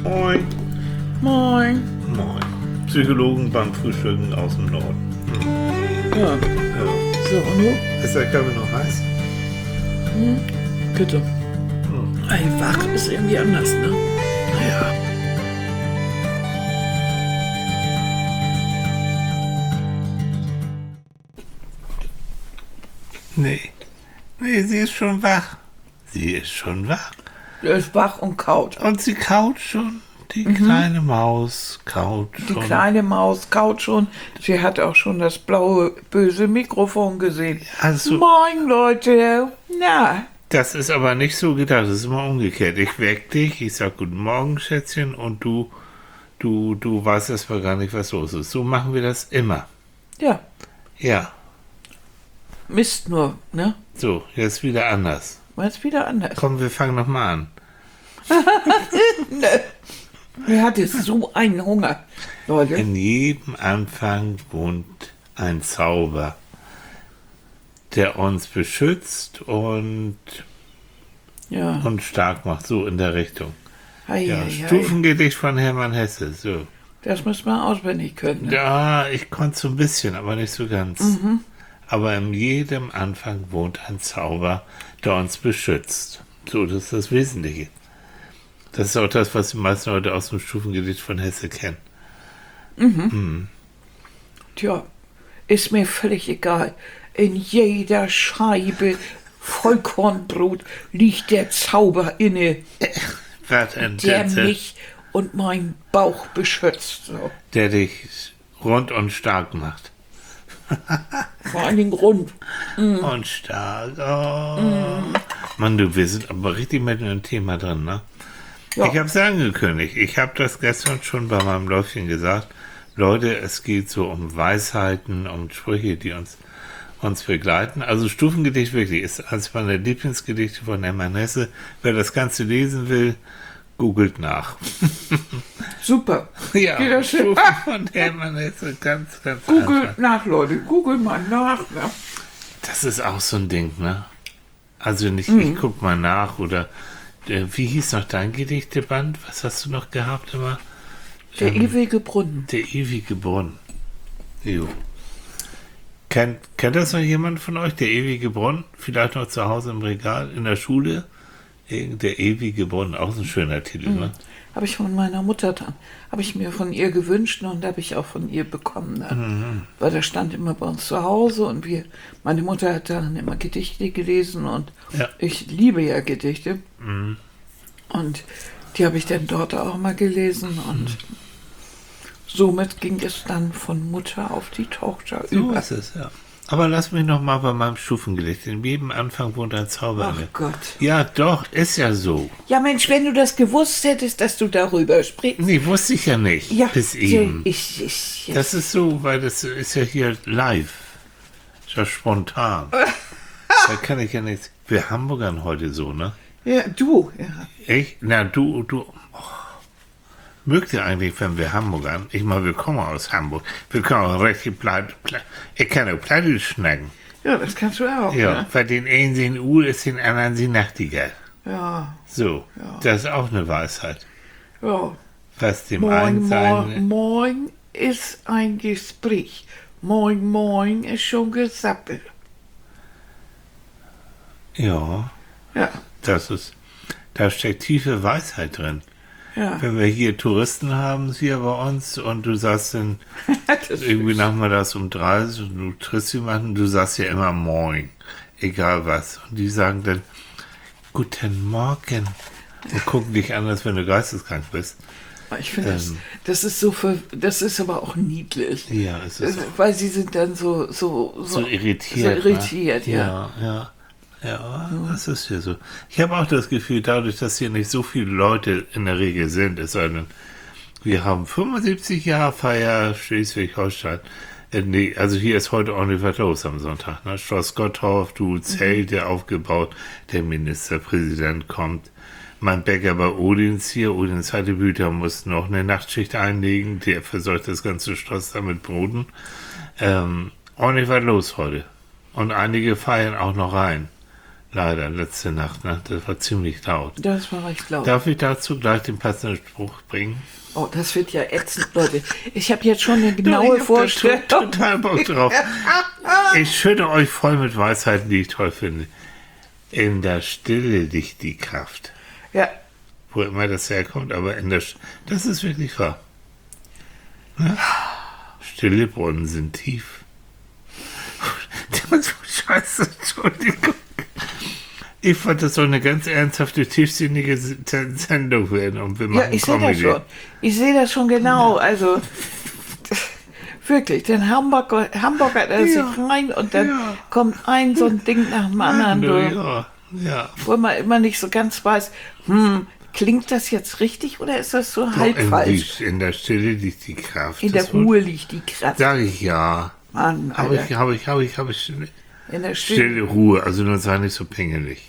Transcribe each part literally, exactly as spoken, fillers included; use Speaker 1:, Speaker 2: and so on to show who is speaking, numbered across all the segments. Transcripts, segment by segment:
Speaker 1: Moin.
Speaker 2: Moin.
Speaker 1: Moin. Psychologen beim Frühstücken aus dem Norden. Hm.
Speaker 2: Ja.
Speaker 1: Ja.
Speaker 2: So, und du?
Speaker 1: Ist der Kaffee noch heiß?
Speaker 2: Hm? Bitte.
Speaker 1: Hm.
Speaker 2: Ey, wach ist irgendwie anders, ne?
Speaker 1: Ja. Nee. Nee, sie ist schon wach. Sie ist schon wach.
Speaker 2: Der ist wach und kaut.
Speaker 1: Und sie kaut schon. Die mhm. kleine Maus kaut
Speaker 2: Die
Speaker 1: schon.
Speaker 2: kleine Maus kaut schon. Sie hat auch schon das blaue, böse Mikrofon gesehen.
Speaker 1: Also,
Speaker 2: Moin, Leute. Na,
Speaker 1: das ist aber nicht so gedacht. Das ist immer umgekehrt. Ich weck dich, ich sag Guten Morgen, Schätzchen, und du, du, du weißt erstmal gar nicht, was los ist. So machen wir das immer.
Speaker 2: ja,
Speaker 1: Ja.
Speaker 2: Mist nur, ne?
Speaker 1: So, jetzt wieder anders.
Speaker 2: Jetzt wieder anders.
Speaker 1: Komm, wir fangen nochmal an.
Speaker 2: Ne. Wer hat jetzt so einen Hunger, Leute?
Speaker 1: In jedem Anfang wohnt ein Zauber, der uns beschützt und,
Speaker 2: Ja.
Speaker 1: und stark macht, so in der Richtung.
Speaker 2: Hei,
Speaker 1: Ja,
Speaker 2: hei, hei.
Speaker 1: Stufengedicht von Hermann Hesse, so.
Speaker 2: Das muss man auswendig können. Ne?
Speaker 1: Ja, ich konnte so ein bisschen, aber nicht so ganz.
Speaker 2: Mhm.
Speaker 1: Aber in jedem Anfang wohnt ein Zauber, der uns beschützt. So, das ist das Wesentliche. Das ist auch das, was die meisten Leute aus dem Stufengedicht von Hesse kennen.
Speaker 2: Mhm.
Speaker 1: Mhm.
Speaker 2: Tja, ist mir völlig egal. In jeder Scheibe Vollkornbrot liegt der Zauber inne,
Speaker 1: Was ein
Speaker 2: der
Speaker 1: Tetze,
Speaker 2: mich und meinen Bauch beschützt. So.
Speaker 1: der dich rund und stark macht.
Speaker 2: Vor allen Dingen rund.
Speaker 1: Und stark. Oh. Mann, du, wir sind aber richtig mit einem Thema drin, ne?
Speaker 2: Ja.
Speaker 1: Ich habe es angekündigt. Ich habe das gestern schon bei meinem Läufchen gesagt. Leute, es geht so um Weisheiten, um Sprüche, die uns, uns begleiten. Also Stufengedicht wirklich ist eines meiner Lieblingsgedichte von Hermann Hesse. Wer das Ganze lesen will, googelt nach.
Speaker 2: Super.
Speaker 1: Ja,
Speaker 2: Geht das schön?
Speaker 1: Stufen von Hermann Hesse, ganz, ganz
Speaker 2: Googelt
Speaker 1: einfach.
Speaker 2: nach, Leute. Googelt mal nach. Ne?
Speaker 1: Das ist auch so ein Ding, ne? Also nicht,
Speaker 2: Mhm.
Speaker 1: ich guck mal nach oder äh, wie hieß noch dein Gedichteband? Was hast du noch gehabt immer?
Speaker 2: Der
Speaker 1: Ähm,
Speaker 2: ewige Brunnen.
Speaker 1: Der ewige Brunnen. Jo. Kennt, kennt das noch jemand von euch? Der ewige Brunnen? Vielleicht noch zu Hause im Regal, in der Schule? Der ewige Brunnen, auch ein schöner Titel, ne?
Speaker 2: Habe ich von meiner Mutter dann. Habe ich mir von ihr gewünscht und habe ich auch von ihr bekommen. Ne?
Speaker 1: Mhm.
Speaker 2: Weil das stand immer bei uns zu Hause und wir, meine Mutter hat dann immer Gedichte gelesen und
Speaker 1: Ja.
Speaker 2: ich liebe ja Gedichte.
Speaker 1: Mhm.
Speaker 2: Und die habe ich dann dort auch mal gelesen und somit ging es dann von Mutter auf die Tochter
Speaker 1: So
Speaker 2: über.
Speaker 1: ist es, ja. Aber lass mich noch mal bei meinem Stufengedicht. In jedem Anfang wohnt ein Zauber.
Speaker 2: Ach
Speaker 1: inne.
Speaker 2: Gott.
Speaker 1: Ja, doch, ist ja so.
Speaker 2: Ja Mensch, wenn du das gewusst hättest, dass du darüber sprichst.
Speaker 1: Nee, wusste ich ja nicht.
Speaker 2: Ja,
Speaker 1: bis
Speaker 2: so,
Speaker 1: eben.
Speaker 2: ich, ich,
Speaker 1: Das ist so, weil das ist ja hier live. Ist ja spontan. Da kann ich ja nichts. Wir Hamburgern heute so, ne?
Speaker 2: ja, du. Ja.
Speaker 1: Ich? Na, du, du. Oh. Mögt ihr eigentlich, wenn wir Hamburgern, ich meine, wir kommen aus Hamburg, wir können auch richtig pleite, pleite, ich kann auch pleite schnacken.
Speaker 2: ja, das kannst du auch.
Speaker 1: Ja,
Speaker 2: Ne?
Speaker 1: weil den einen sind Uhr ist, den anderen sie Nachtigall.
Speaker 2: Ja,
Speaker 1: So,
Speaker 2: Ja.
Speaker 1: das ist auch eine Weisheit.
Speaker 2: ja.
Speaker 1: Was dem
Speaker 2: Moin,
Speaker 1: einen
Speaker 2: moin,
Speaker 1: sein.
Speaker 2: moin ist ein Gespräch. Moin, moin ist schon Gesappel.
Speaker 1: Ja,
Speaker 2: Ja,
Speaker 1: das ist, da steckt tiefe Weisheit drin.
Speaker 2: ja.
Speaker 1: Wenn wir hier Touristen haben, hier bei uns, und du sagst dann
Speaker 2: Das
Speaker 1: irgendwie
Speaker 2: ist-
Speaker 1: nachmittags um drei und du triffst jemanden, du sagst ja immer Moin, egal was. Und die sagen dann Guten Morgen und gucken dich an, als wenn du geisteskrank bist.
Speaker 2: Ich finde, das,
Speaker 1: Ähm.
Speaker 2: das ist so, ver- das ist aber auch niedlich.
Speaker 1: Ja, es ist
Speaker 2: Weil sie sind dann so, so,
Speaker 1: so
Speaker 2: so,
Speaker 1: irritiert.
Speaker 2: so irritiert,
Speaker 1: ne?
Speaker 2: ja.
Speaker 1: Ja, ja. Ja, das ist hier so. Ich habe auch das Gefühl, dadurch, dass hier nicht so viele Leute in der Regel sind, es sei denn, wir haben fünfundsiebzig Jahre Feier Schleswig-Holstein. Äh, nee, also hier ist heute ordentlich was los am Sonntag. Ne? Schloss Gottorf, du Zelte aufgebaut, der Ministerpräsident kommt. Mein Bäcker bei Odins hier, Odins Hattebüter, muss noch eine Nachtschicht einlegen, der versorgt das ganze Schloss da mit Broten. Ähm, ordentlich was los heute. Und einige feiern auch noch rein. Leider, letzte Nacht. Ne? Das war ziemlich laut.
Speaker 2: Das war recht laut.
Speaker 1: Darf ich dazu gleich den passenden Spruch bringen?
Speaker 2: Oh, das wird ja ätzend, Leute. Ich habe jetzt schon eine genaue
Speaker 1: ich
Speaker 2: Vorstellung.
Speaker 1: hab da total Bock drauf. Ich schütte euch voll mit Weisheiten, die ich toll finde. In der Stille liegt die Kraft.
Speaker 2: Ja,
Speaker 1: Wo immer das herkommt, aber in der Sch das ist wirklich wahr. Ne? Stille Brunnen sind tief. Scheiße, Entschuldigung. Ich fand das so eine ganz ernsthafte, tiefsinnige Sendung werden. Und wir machen
Speaker 2: ja, ich sehe das
Speaker 1: Comedy.
Speaker 2: schon. Ich sehe das schon genau. Also, wirklich, den Hamburger, Hamburger der
Speaker 1: Ja.
Speaker 2: sich rein und dann
Speaker 1: Ja.
Speaker 2: kommt ein so ein Ding nach dem anderen durch.
Speaker 1: Ja, ja.
Speaker 2: Wo man immer nicht so ganz weiß, hm, klingt das jetzt richtig oder ist das so halb
Speaker 1: in,
Speaker 2: falsch?
Speaker 1: die, in der Stille liegt die Kraft.
Speaker 2: In der
Speaker 1: Das Wort
Speaker 2: Ruhe liegt die Kraft.
Speaker 1: Sag ich ja.
Speaker 2: Mann,
Speaker 1: Habe
Speaker 2: Alter.
Speaker 1: ich, habe ich, habe ich, habe ich.
Speaker 2: In der Stille.
Speaker 1: Stille Ruhe, also nur sei nicht so pingelig.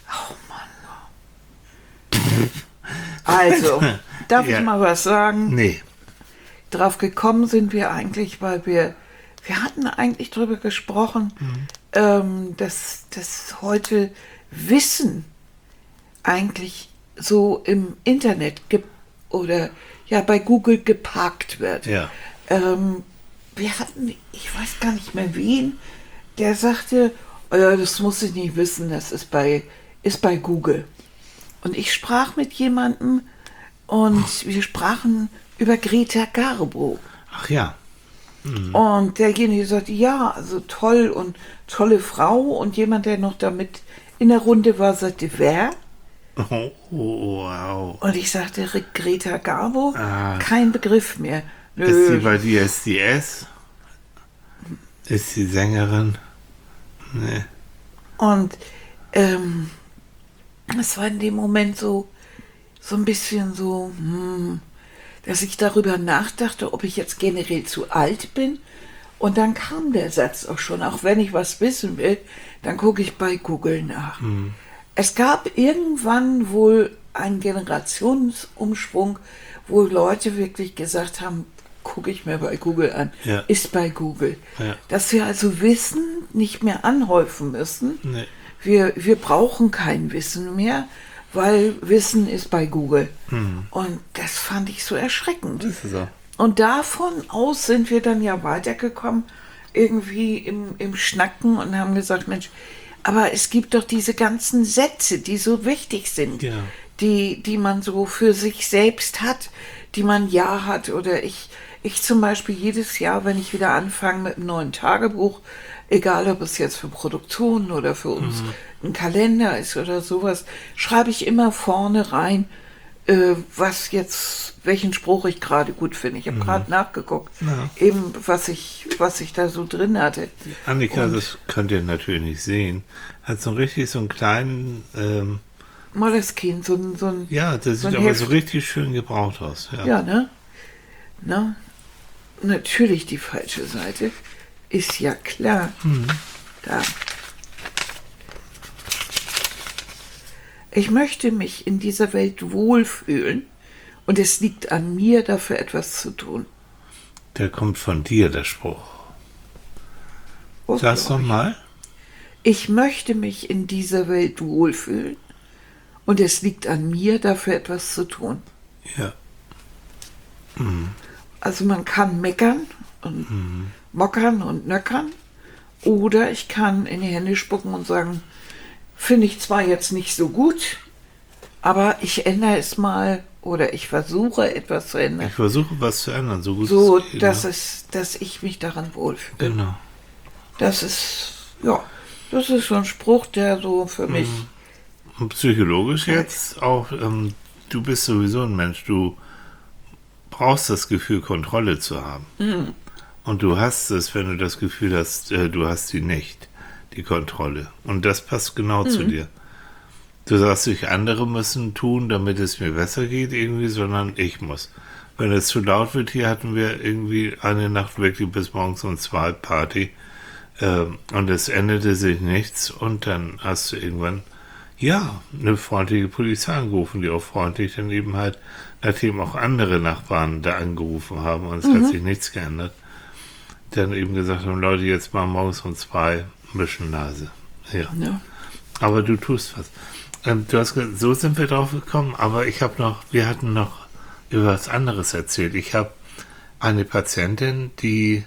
Speaker 2: Also, darf
Speaker 1: Ja.
Speaker 2: ich mal was sagen?
Speaker 1: Nee.
Speaker 2: Drauf gekommen sind wir eigentlich, weil wir, wir hatten eigentlich darüber gesprochen, ähm, dass, dass heute Wissen eigentlich so im Internet gibt oder ja bei Google geparkt wird.
Speaker 1: Ja.
Speaker 2: Ähm, wir hatten, ich weiß gar nicht mehr wen, der sagte, oh ja, das muss ich nicht wissen, das ist bei, ist bei Google. Und ich sprach mit jemandem und wir sprachen über Greta Garbo.
Speaker 1: Ach ja.
Speaker 2: Und derjenige sagte, ja, also toll und tolle Frau. Und jemand, der noch damit in der Runde war, sagte, wer?
Speaker 1: Oh, wow.
Speaker 2: Und ich sagte, Greta Garbo,
Speaker 1: Ah.
Speaker 2: kein Begriff mehr.
Speaker 1: Ist sie
Speaker 2: Nö.
Speaker 1: bei D S D S? Ist sie Sängerin? Nee.
Speaker 2: Und ähm, es war in dem Moment so, so ein bisschen so, hm, dass ich darüber nachdachte, ob ich jetzt generell zu alt bin. Und dann kam der Satz auch schon, auch wenn ich was wissen will, dann gucke ich bei Google nach. Es gab irgendwann wohl einen Generationsumschwung, wo Leute wirklich gesagt haben, gucke ich mir bei Google an,
Speaker 1: Ja.
Speaker 2: ist bei Google.
Speaker 1: Ja.
Speaker 2: Dass wir also Wissen nicht mehr anhäufen müssen.
Speaker 1: Nee.
Speaker 2: Wir, wir brauchen kein Wissen mehr, weil Wissen ist bei Google.
Speaker 1: Hm.
Speaker 2: Und das fand ich so erschreckend.
Speaker 1: Das ist so.
Speaker 2: Und davon aus sind wir dann ja weitergekommen, irgendwie im, im Schnacken und haben gesagt, Mensch, aber es gibt doch diese ganzen Sätze, die so wichtig sind,
Speaker 1: Ja.
Speaker 2: die, die man so für sich selbst hat, die man ja hat. Oder ich, ich zum Beispiel jedes Jahr, wenn ich wieder anfange mit einem neuen Tagebuch, egal ob es jetzt für Produktionen oder für uns ein Kalender ist oder sowas, schreibe ich immer vorne rein, äh, was jetzt, welchen Spruch ich gerade gut finde. Ich habe gerade nachgeguckt,
Speaker 1: Ja.
Speaker 2: eben was ich, was ich da so drin hatte.
Speaker 1: Annika,
Speaker 2: Und-
Speaker 1: das könnt ihr natürlich nicht sehen, hat so richtig so einen kleinen, ähm,
Speaker 2: Moleskine, so ein, so ein,
Speaker 1: ja, das
Speaker 2: So
Speaker 1: sieht
Speaker 2: ein
Speaker 1: aber
Speaker 2: Heft.
Speaker 1: so richtig schön gebraucht aus. Ja.
Speaker 2: ja, ne? Ne? Natürlich die falsche Seite, ist ja klar. Da. Ich möchte mich in dieser Welt wohlfühlen und es liegt an mir, dafür etwas zu tun.
Speaker 1: Der kommt von dir, der Spruch.
Speaker 2: Oh,
Speaker 1: Sag's
Speaker 2: glaub
Speaker 1: doch
Speaker 2: ich.
Speaker 1: mal.
Speaker 2: Ich möchte mich in dieser Welt wohlfühlen und es liegt an mir, dafür etwas zu tun.
Speaker 1: Ja.
Speaker 2: Also man kann meckern und mockern und nöckern oder ich kann in die Hände spucken und sagen, finde ich zwar jetzt nicht so gut, aber ich ändere es mal oder ich versuche etwas zu ändern,
Speaker 1: Ich versuche was zu ändern, so gut
Speaker 2: so
Speaker 1: es geht.
Speaker 2: dass,
Speaker 1: ne?
Speaker 2: es, dass ich mich daran wohlfühle.
Speaker 1: Genau.
Speaker 2: Das ist, ja, das ist so ein Spruch, der so für mich,
Speaker 1: Und psychologisch jetzt auch, ähm, du bist sowieso ein Mensch, du brauchst das Gefühl, Kontrolle zu haben. Und du hast es, wenn du das Gefühl hast, äh, du hast sie nicht, die Kontrolle. Und das passt genau zu dir. Du sagst nicht, andere müssen tun, damit es mir besser geht irgendwie, sondern ich muss. Wenn es zu laut wird, hier hatten wir irgendwie eine Nacht wirklich bis morgens um zwei Party ähm, und es änderte sich nichts und dann hast du irgendwann, ja, eine freundliche Polizei angerufen, die auch freundlich dann eben halt, nachdem auch andere Nachbarn da angerufen haben und es hat sich nichts geändert, dann eben gesagt haben, Leute, jetzt mal morgens um zwei ein bisschen Nase. Ja.
Speaker 2: ja,
Speaker 1: Aber du tust was. Ähm, du hast gesagt, so sind wir drauf gekommen, aber ich habe noch, wir hatten noch über was anderes erzählt. Ich habe eine Patientin, die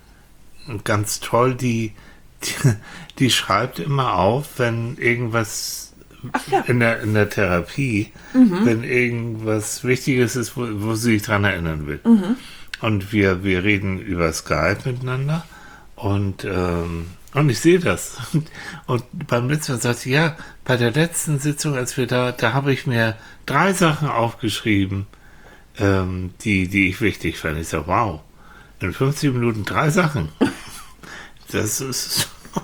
Speaker 1: ganz toll, die, die, die schreibt immer auf, wenn irgendwas
Speaker 2: Ach ja.
Speaker 1: in der, in der Therapie, mhm. wenn irgendwas Wichtiges ist, wo, wo sie sich dran erinnern will. Mhm. Und wir, wir reden über Skype miteinander und, ähm, und ich sehe das. Und, und beim letzten Mal sagt sie, ja, bei der letzten Sitzung, als wir da, da habe ich mir drei Sachen aufgeschrieben, ähm, die, die ich wichtig fand. Ich sage, wow, in fünfzig Minuten drei Sachen. Das ist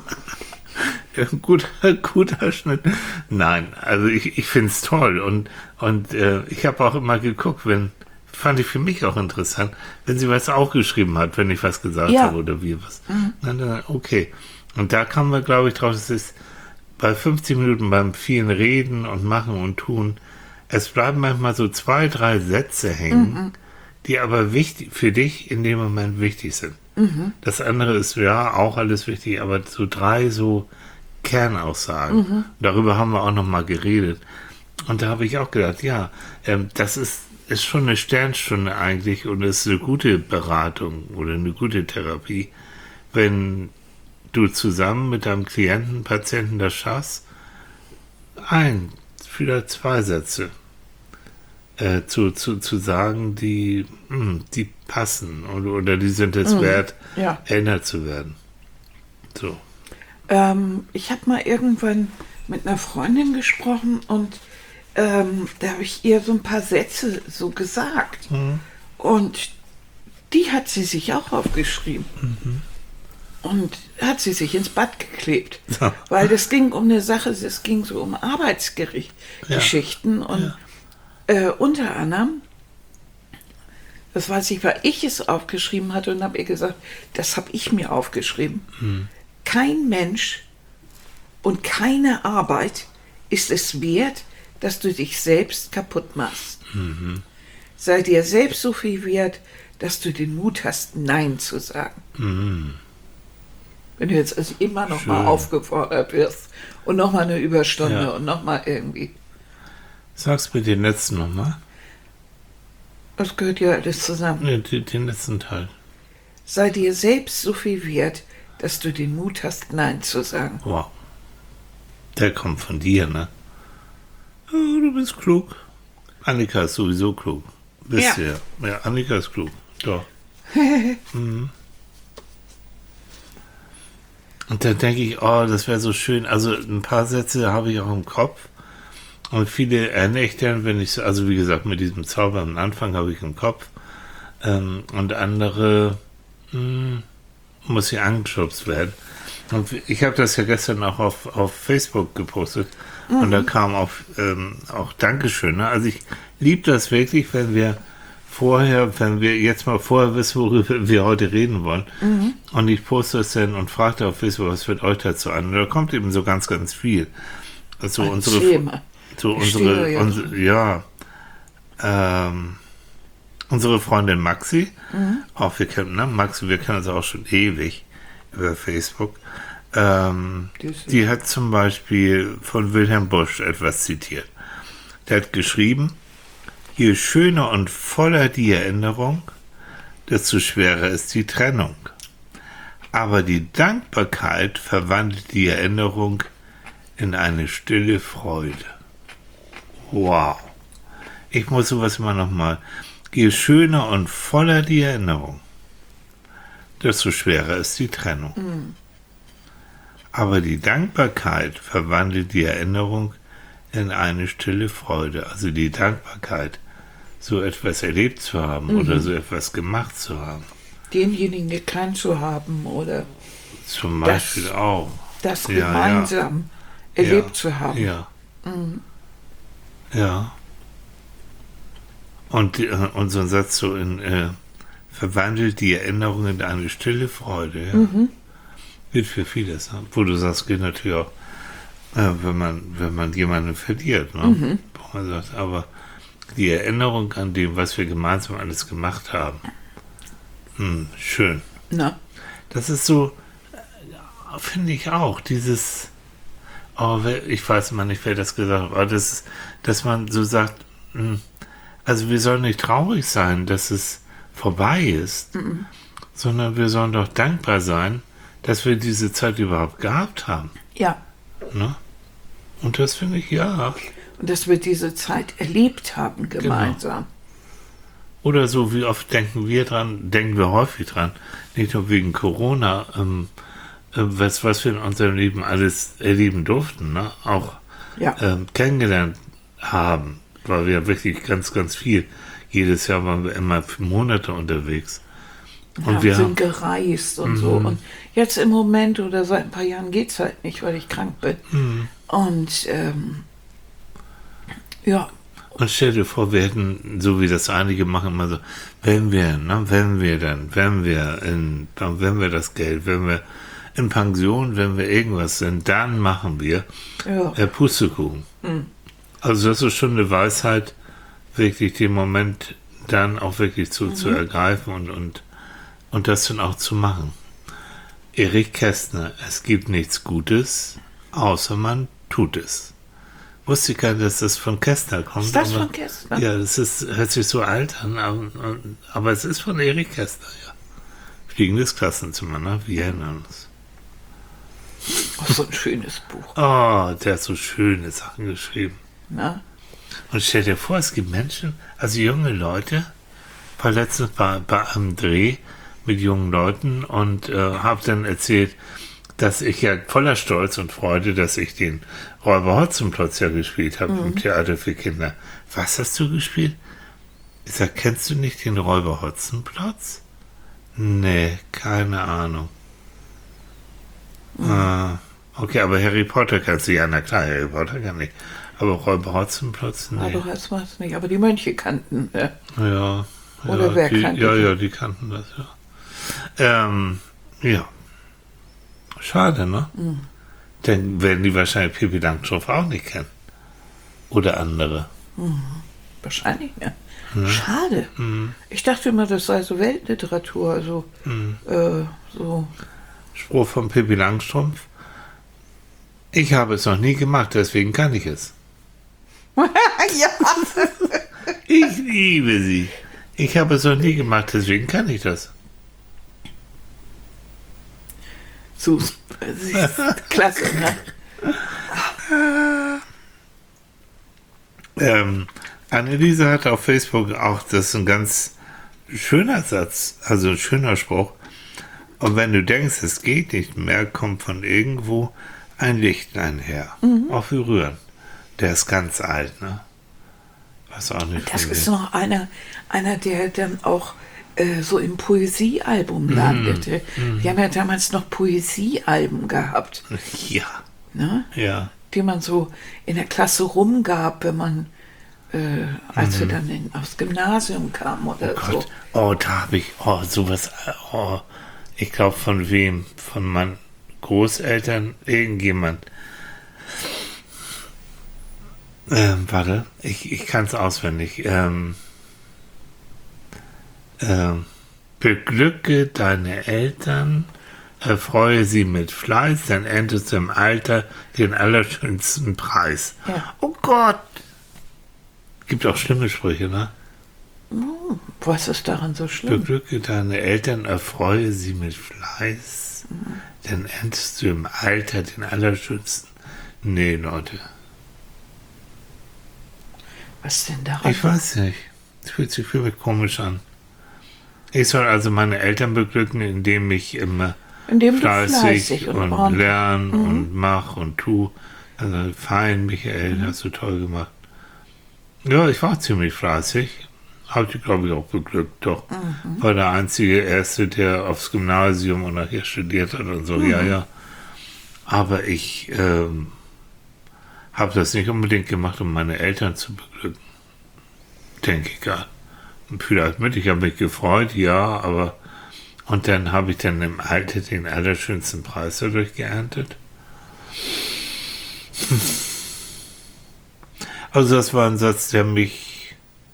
Speaker 1: ein guter, guter Schnitt. Nein, also ich, ich finde es toll. Und, und äh, ich habe auch immer geguckt, wenn, fand ich für mich auch interessant, wenn sie was auch geschrieben hat, wenn ich was gesagt ja. habe oder wir was. Mhm. Dann, dann, okay. Und da kamen wir, glaube ich, drauf, es ist bei fünfzig Minuten beim vielen Reden und Machen und Tun, es bleiben manchmal so zwei, drei Sätze hängen, mhm. die aber wichtig für dich in dem Moment wichtig sind. Mhm. Das andere ist ja auch alles wichtig, aber so drei so Kernaussagen. Mhm. Darüber haben wir auch noch mal geredet. Und da habe ich auch gedacht, ja, ähm, das ist, ist schon eine Sternstunde eigentlich und ist eine gute Beratung oder eine gute Therapie, wenn du zusammen mit deinem Klienten, Patienten das schaffst, ein, vielleicht zwei Sätze äh, zu, zu, zu sagen, die, mh, die passen oder, oder die sind es mhm. wert, ja. erinnert zu werden. So.
Speaker 2: Ähm, ich habe mal irgendwann mit einer Freundin gesprochen und ähm, da habe ich ihr so ein paar Sätze so gesagt. Mhm. Und die hat sie sich auch aufgeschrieben. Mhm. Und hat sie sich ins Bad geklebt. Ja. Weil das ging um eine Sache, es ging so um Arbeitsgeschichten. Ja. Und ja. Äh, unter anderem, das weiß ich, weil ich es aufgeschrieben hatte und habe ihr gesagt, das habe ich mir aufgeschrieben. Mhm. Kein Mensch und keine Arbeit ist es wert, dass du dich selbst kaputt machst. Mhm. Sei dir selbst so viel wert, dass du den Mut hast, Nein zu sagen. Mhm. Wenn du jetzt also immer noch Schön. mal aufgefordert wirst und noch mal eine Überstunde ja. und noch mal irgendwie.
Speaker 1: Sag's mir den letzten noch mal.
Speaker 2: Das gehört ja alles zusammen.
Speaker 1: Ja, den, den letzten Teil.
Speaker 2: Sei dir selbst so viel wert, dass du den Mut hast, Nein zu sagen.
Speaker 1: Wow. Der kommt von dir, ne? Oh, du bist klug. Annika ist sowieso klug. Wisst ihr? Ja. ja, Annika ist klug. Doch. mhm. Und dann denke ich, oh, das wäre so schön. Also ein paar Sätze habe ich auch im Kopf. Und viele erinnere ich dann, wenn ich so, also wie gesagt, mit diesem Zauber am Anfang habe ich im Kopf. Ähm, und andere mh, muss ich angeschubst werden. Und ich habe das ja gestern auch auf, auf Facebook gepostet. Mhm. Und da kam auch, ähm, auch Dankeschön. Ne? Also ich liebe das wirklich, wenn wir vorher, wenn wir jetzt mal vorher wissen, worüber wir heute reden wollen. Mhm. Und ich poste es dann und fragte auf Facebook, was fällt euch dazu an? Und da kommt eben so ganz, ganz viel. Also
Speaker 2: Ein
Speaker 1: unsere,
Speaker 2: Schema.
Speaker 1: so unsere, ja, unsere, ja ähm, unsere Freundin Maxi, mhm. auch wir kennen, ne, Maxi, wir kennen uns auch schon ewig über Facebook. Ähm, die hat zum Beispiel von Wilhelm Busch etwas zitiert. Der hat geschrieben, je schöner und voller die Erinnerung, desto schwerer ist die Trennung. Aber die Dankbarkeit verwandelt die Erinnerung in eine stille Freude. Wow. Ich muss sowas immer nochmal. Je schöner und voller die Erinnerung, desto schwerer ist die Trennung. Mhm. Aber die Dankbarkeit verwandelt die Erinnerung in eine stille Freude. Also die Dankbarkeit, so etwas erlebt zu haben mhm. oder so etwas gemacht zu haben.
Speaker 2: Denjenigen gekannt zu haben oder
Speaker 1: zum Beispiel das, auch.
Speaker 2: Das ja, gemeinsam ja. erlebt
Speaker 1: ja.
Speaker 2: zu haben.
Speaker 1: Ja.
Speaker 2: Mhm.
Speaker 1: Ja. Und, äh, und so ein Satz so in äh, verwandelt die Erinnerung in eine stille Freude. Ja. Mhm. Gilt für vieles. Ne? Wo du sagst, gilt natürlich auch, äh, wenn man, wenn man jemanden verliert. Ne? Mhm. Wo man sagt, aber die Erinnerung an dem, was wir gemeinsam alles gemacht haben, mh, schön.
Speaker 2: Na.
Speaker 1: Das ist so, finde ich auch, dieses, oh, wer, ich weiß mal nicht, wer das gesagt hat, aber das, dass man so sagt, mh, also wir sollen nicht traurig sein, dass es vorbei ist, mhm. sondern wir sollen doch dankbar sein, dass wir diese Zeit überhaupt gehabt haben.
Speaker 2: Ja.
Speaker 1: Ne? Und das finde ich, ja.
Speaker 2: Und dass wir diese Zeit erlebt haben gemeinsam.
Speaker 1: Genau. Oder so, wie oft denken wir dran, denken wir häufig dran, nicht nur wegen Corona, ähm, äh, was, was wir in unserem Leben alles erleben durften, ne? Auch
Speaker 2: ja.
Speaker 1: ähm, kennengelernt haben, weil wir wirklich ganz, ganz viel, jedes Jahr waren wir immer für Monate unterwegs.
Speaker 2: Und ja, wir sind gereist und mhm. so. Und jetzt im Moment oder seit ein paar Jahren geht es halt nicht, weil ich krank bin. Mhm. Und ähm, ja.
Speaker 1: Und stell dir vor, wir hätten, so wie das einige machen, immer so, wenn wir, ne, wenn wir dann, wenn wir in, wenn wir das Geld, wenn wir in Pension, wenn wir irgendwas sind, dann machen wir
Speaker 2: ja.
Speaker 1: äh, Pustekuchen. Mhm. Also das ist schon eine Weisheit, wirklich den Moment dann auch wirklich zu, mhm. zu ergreifen und, und, und das dann auch zu machen. Erich Kästner, es gibt nichts Gutes, außer man tut es. Wusste ich gar nicht, dass das von Kästner kommt.
Speaker 2: Ist das
Speaker 1: aber,
Speaker 2: von Kästner?
Speaker 1: Ja, das ist, hört sich so alt an, aber, aber es ist von Erich Kästner, ja. Fliegendes Klassenzimmer, ne? Wir erinnern uns.
Speaker 2: Oh, so ein schönes Buch.
Speaker 1: Oh, der hat so schöne Sachen geschrieben.
Speaker 2: Na?
Speaker 1: Und stell dir vor, es gibt Menschen, also junge Leute, war letztens bei, bei einem Dreh mit jungen Leuten und äh, habe dann erzählt, dass ich ja voller Stolz und Freude, dass ich den Räuber Hotzenplotz ja gespielt habe mhm. im Theater für Kinder. Was hast du gespielt? Ich sag, kennst du nicht den Räuber Hotzenplotz? Nee, keine Ahnung. Mhm. Ah, okay, aber Harry Potter kannst du ja, na klar, Harry Potter kann ich. Aber Räuber Hotzenplotz, nee.
Speaker 2: Aber das weiß nicht, aber die Mönche kannten. Äh.
Speaker 1: Ja.
Speaker 2: Oder
Speaker 1: ja,
Speaker 2: wer
Speaker 1: die,
Speaker 2: kannte
Speaker 1: Ja,
Speaker 2: die?
Speaker 1: ja, die kannten das, ja. Ähm, ja. Schade, ne? Mhm. Dann werden die wahrscheinlich Pippi Langstrumpf auch nicht kennen. Oder andere.
Speaker 2: Mhm. Wahrscheinlich, ja. Mhm. Schade. Mhm. Ich dachte immer, das sei so Weltliteratur, also mhm. äh, so.
Speaker 1: Spruch von Pippi Langstrumpf. Ich habe es noch nie gemacht, deswegen kann ich es.
Speaker 2: Ja.
Speaker 1: Ich liebe sie. Ich habe es noch nie gemacht, deswegen kann ich das.
Speaker 2: So, klasse, ne?
Speaker 1: ähm, Anneliese hat auf Facebook auch, das ist ein ganz schöner Satz, also ein schöner Spruch. Und wenn du denkst, es geht nicht mehr, kommt von irgendwo ein Lichtlein her. Mhm. Auch wie rühren. Der ist ganz alt, ne? Weiß auch nicht.
Speaker 2: Das ist noch einer, einer, der dann auch äh, so im Poesiealbum landete. Mhm. Die haben ja damals noch Poesiealben gehabt.
Speaker 1: Ja.
Speaker 2: Ne?
Speaker 1: Ja.
Speaker 2: Die man so in der Klasse rumgab, wenn man, äh, als mhm. wir dann in, aufs Gymnasium kamen oder
Speaker 1: oh
Speaker 2: so.
Speaker 1: Gott. Oh, da habe ich, oh, sowas, oh, ich glaube von wem? Von meinen Großeltern, irgendjemand. Ähm, warte, ich, ich kann es auswendig. Ähm, ähm, beglücke deine Eltern, erfreue sie mit Fleiß, dann erntest du im Alter den allerschönsten Preis.
Speaker 2: Ja.
Speaker 1: Oh Gott! Gibt auch schlimme Sprüche, ne?
Speaker 2: Oh, was ist daran so schlimm?
Speaker 1: Beglücke deine Eltern, erfreue sie mit Fleiß, mhm. dann erntest du im Alter den allerschönsten. Nee, Leute.
Speaker 2: Was denn daran?
Speaker 1: Ich weiß nicht. Es fühlt sich für mich komisch an. Ich soll also meine Eltern beglücken, indem ich immer
Speaker 2: indem
Speaker 1: fleißig,
Speaker 2: fleißig und,
Speaker 1: und lerne
Speaker 2: mhm.
Speaker 1: und mach und tu. Also fein, Michael, mhm. hast du toll gemacht. Ja, ich war ziemlich fleißig. Habe ich, glaube ich, auch beglückt, doch. Mhm. War der einzige Erste, der aufs Gymnasium und nachher studiert hat und so, mhm. ja, ja. Aber ich ähm, habe das nicht unbedingt gemacht, um meine Eltern zu beglücken. Denke ich gar. Und vielleicht mit, ich habe mich gefreut, ja, aber und dann habe ich dann im Alter den allerschönsten Preis dadurch geerntet. Also das war ein Satz, der mich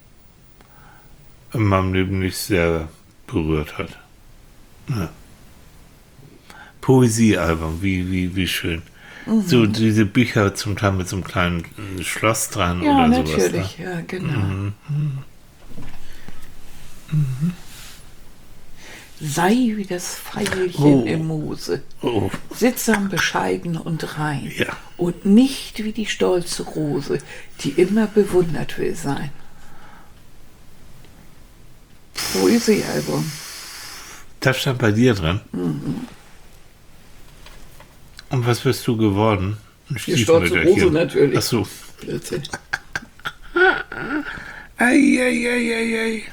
Speaker 1: in meinem Leben nicht sehr berührt hat. Ja. Poesiealbum, wie, wie, wie schön.
Speaker 2: Mhm.
Speaker 1: So diese Bücher zum Teil mit so einem kleinen äh, Schloss dran
Speaker 2: Ja,
Speaker 1: oder sowas.
Speaker 2: natürlich,
Speaker 1: Ne?
Speaker 2: ja, genau.
Speaker 1: Mhm.
Speaker 2: Sei wie das Veilchen
Speaker 1: Oh.
Speaker 2: im Moose,
Speaker 1: Oh,
Speaker 2: sittsam, bescheiden und rein,
Speaker 1: ja.
Speaker 2: und nicht wie die stolze Rose, die immer bewundert will sein. Poesiealbum.
Speaker 1: Das stand bei dir drin.
Speaker 2: Mhm.
Speaker 1: Und was bist du geworden? Ein
Speaker 2: Die stolze
Speaker 1: Stiefmütterchen.
Speaker 2: Rose natürlich.
Speaker 1: Ach so.
Speaker 2: Blödsinn.
Speaker 1: Eieieiei.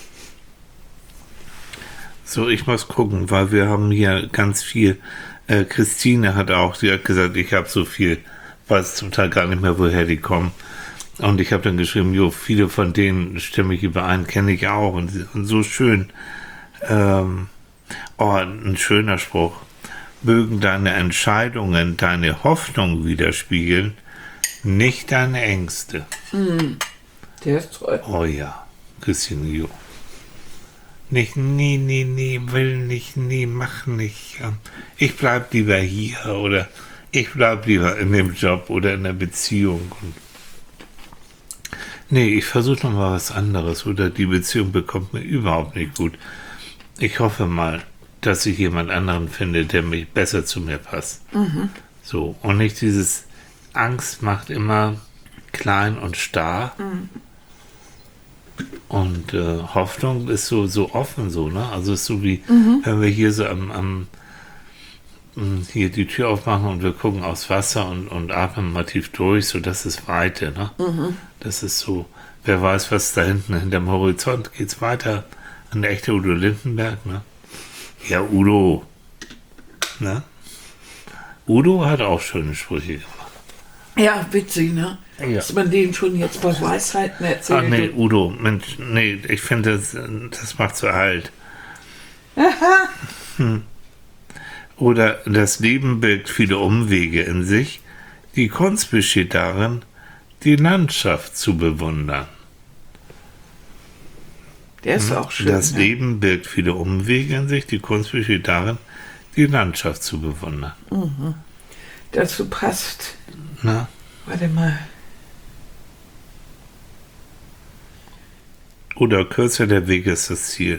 Speaker 1: So, ich muss gucken, weil wir haben hier ganz viel. Äh, Christine hat auch, sie hat gesagt, ich habe so viel, weiß zum Teil gar nicht mehr, woher die kommen. Und ich habe dann geschrieben, jo, viele von denen stimme ich überein, kenne ich auch. Und, und so schön. Ähm, oh, ein schöner Spruch. Mögen deine Entscheidungen deine Hoffnung widerspiegeln, nicht deine Ängste.
Speaker 2: Der ist toll.
Speaker 1: Oh ja, Christine Jo. Nicht, nie, nie, nie, will nicht, nie, mach nicht. Ich bleib lieber hier oder ich bleib lieber in dem Job oder in der Beziehung. Nee, ich versuche noch mal was anderes oder die Beziehung bekommt mir überhaupt nicht gut. Ich hoffe mal, dass ich jemand anderen finde, der mich besser zu mir passt.
Speaker 2: Mhm.
Speaker 1: So, und nicht dieses Angst macht immer klein und starr.
Speaker 2: Mhm.
Speaker 1: Und äh, Hoffnung ist so, so offen so, ne? Also ist so wie,
Speaker 2: Mhm.
Speaker 1: wenn wir hier so am, am m, hier die Tür aufmachen und wir gucken aufs Wasser und, und atmen mal tief durch, so das ist Weite, ne?
Speaker 2: Mhm.
Speaker 1: Das ist so, wer weiß, was da hinten hinterm Horizont geht's weiter an der echte Udo Lindenberg, ne? Ja, Udo. Ne? Udo hat auch schöne Sprüche gemacht.
Speaker 2: Ja, witzig, ne?
Speaker 1: Ja.
Speaker 2: Dass man denen schon jetzt bei Weisheiten erzählt.
Speaker 1: Ach nee, Udo, Mensch, nee, ich finde, das, das macht so alt. hm. Oder das Leben birgt viele Umwege in sich. Die Kunst besteht darin, die Landschaft zu bewundern.
Speaker 2: Der ist auch schön.
Speaker 1: Das
Speaker 2: ne?
Speaker 1: Leben birgt viele Umwege in sich. Die Kunst besteht darin, die Landschaft zu bewundern.
Speaker 2: Mhm. Dazu passt,
Speaker 1: Na?
Speaker 2: warte mal,
Speaker 1: Oder kürzer der Weg ist das Ziel.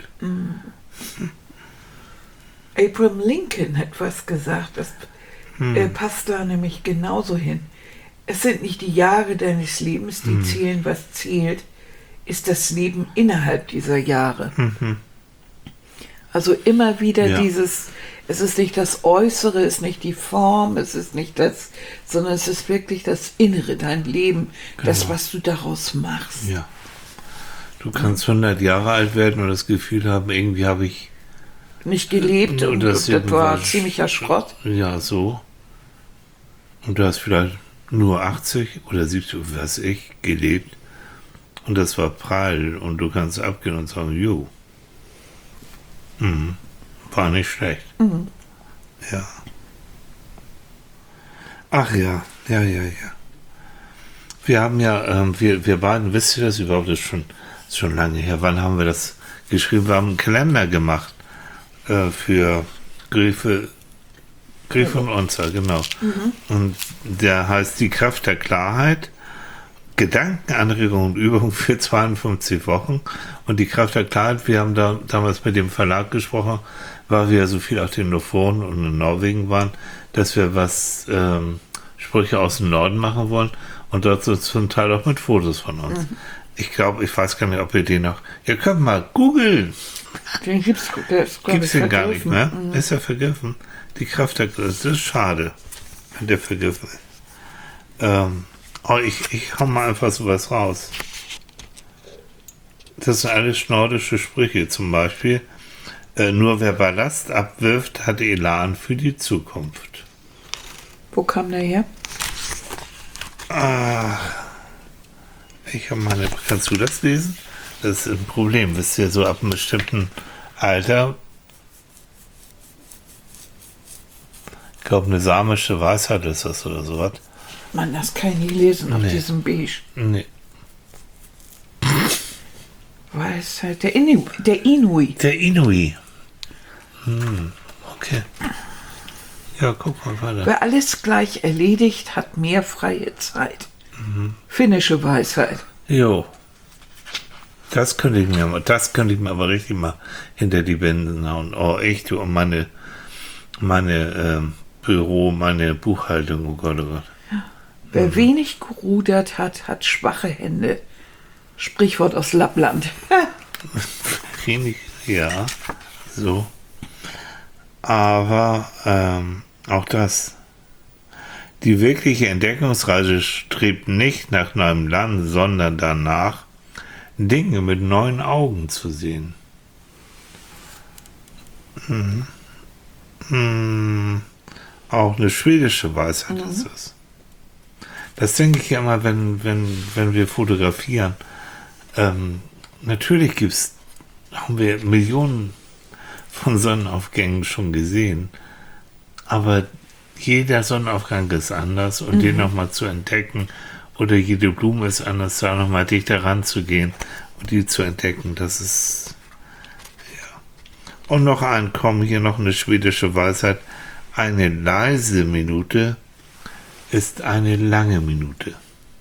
Speaker 2: Abraham Lincoln hat was gesagt, das
Speaker 1: Hm.
Speaker 2: äh, passt da nämlich genauso hin. Es sind nicht die Jahre deines Lebens, die
Speaker 1: Hm.
Speaker 2: zählen, was zählt, ist das Leben innerhalb dieser Jahre.
Speaker 1: Mhm.
Speaker 2: Also immer wieder
Speaker 1: Ja.
Speaker 2: dieses, es ist nicht das Äußere, es ist nicht die Form, es ist nicht das, sondern es ist wirklich das Innere, dein Leben, das,
Speaker 1: Genau.
Speaker 2: was du daraus machst.
Speaker 1: Ja. Du kannst hundert Jahre alt werden und das Gefühl haben, irgendwie habe ich
Speaker 2: Nicht gelebt
Speaker 1: Äh,
Speaker 2: und,
Speaker 1: das
Speaker 2: und das war
Speaker 1: jedenfalls-
Speaker 2: ziemlicher Schrott.
Speaker 1: ja so. Und du hast vielleicht nur achtzig oder siebzig, was weiß ich, gelebt. Und das war prall und du kannst abgehen und sagen, jo. Mhm. War nicht schlecht.
Speaker 2: Mhm.
Speaker 1: Ja. Ach ja, ja, ja, ja. Wir haben ja, ähm, wir, wir beiden, wisst ihr das überhaupt, das ist schon, ist schon lange her, wann haben wir das geschrieben? Wir haben einen Kalender gemacht äh, für Gräfe, Gräfe und Unzer, genau. Und der heißt Die Kraft der Klarheit, Gedankenanregung und Übung für zweiundfünfzig Wochen. Und die Kraft der Klarheit, wir haben da damals mit dem Verlag gesprochen, weil wir ja so viel auf den Lofoten und in Norwegen waren, dass wir was ähm, Sprüche aus dem Norden machen wollen und dort so zum Teil auch mit Fotos von uns.
Speaker 2: Mhm.
Speaker 1: Ich glaube, ich weiß gar nicht, ob ihr den noch. Ihr könnt mal googeln.
Speaker 2: Den gibt's, der ist, glaub
Speaker 1: Gibt's
Speaker 2: ich,
Speaker 1: den gar nicht mehr?
Speaker 2: vergriffen. Mhm.
Speaker 1: Ist er vergriffen? Die Kraft der Klarheit, das ist schade, wenn der vergriffen ist. Ähm, oh, ich, ich hau mal einfach sowas raus. Das sind alles nordische Sprüche, zum Beispiel. Äh, nur wer Ballast abwirft, hat Elan für die Zukunft.
Speaker 2: Wo kam der her?
Speaker 1: Ach, ich habe meine. Kannst du das lesen? Das ist ein Problem. Wisst ihr, so ab einem bestimmten Alter. Ich glaube, eine samische Weisheit ist das oder sowas.
Speaker 2: Mann, das kann ich nie lesen auf
Speaker 1: Nee.
Speaker 2: diesem Beige.
Speaker 1: Nee.
Speaker 2: Weisheit, der, Inu, der Inuit.
Speaker 1: Der Inui. Hm, okay. Ja, guck mal weiter.
Speaker 2: Wer alles gleich erledigt, hat mehr freie Zeit. Mhm. Finnische Weisheit.
Speaker 1: Jo. Das könnte ich mir mal, das könnte ich mir aber richtig mal hinter die Wände hauen. Oh, echt, du, und meine, meine ähm, Büro, meine Buchhaltung, oh Gott, oh Gott.
Speaker 2: Ja. Wer mhm. wenig gerudert hat, hat schwache Hände. Sprichwort aus Lappland.
Speaker 1: Wenig, ja, so. Aber ähm, auch das. Die wirkliche Entdeckungsreise strebt nicht nach neuem Land, sondern danach, Dinge mit neuen Augen zu sehen. Hm. Hm. Auch eine schwedische Weisheit mhm. ist es. Das denke ich ja immer, wenn, wenn, wenn wir fotografieren. Ähm, natürlich gibt's, haben wir Millionen von Sonnenaufgängen schon gesehen, aber jeder Sonnenaufgang ist anders und mhm. den nochmal zu entdecken oder jede Blume ist anders, da nochmal dichter ranzugehen und die zu entdecken, das ist, ja. Und noch ein, komm, hier noch eine schwedische Weisheit, eine leise Minute ist eine lange Minute.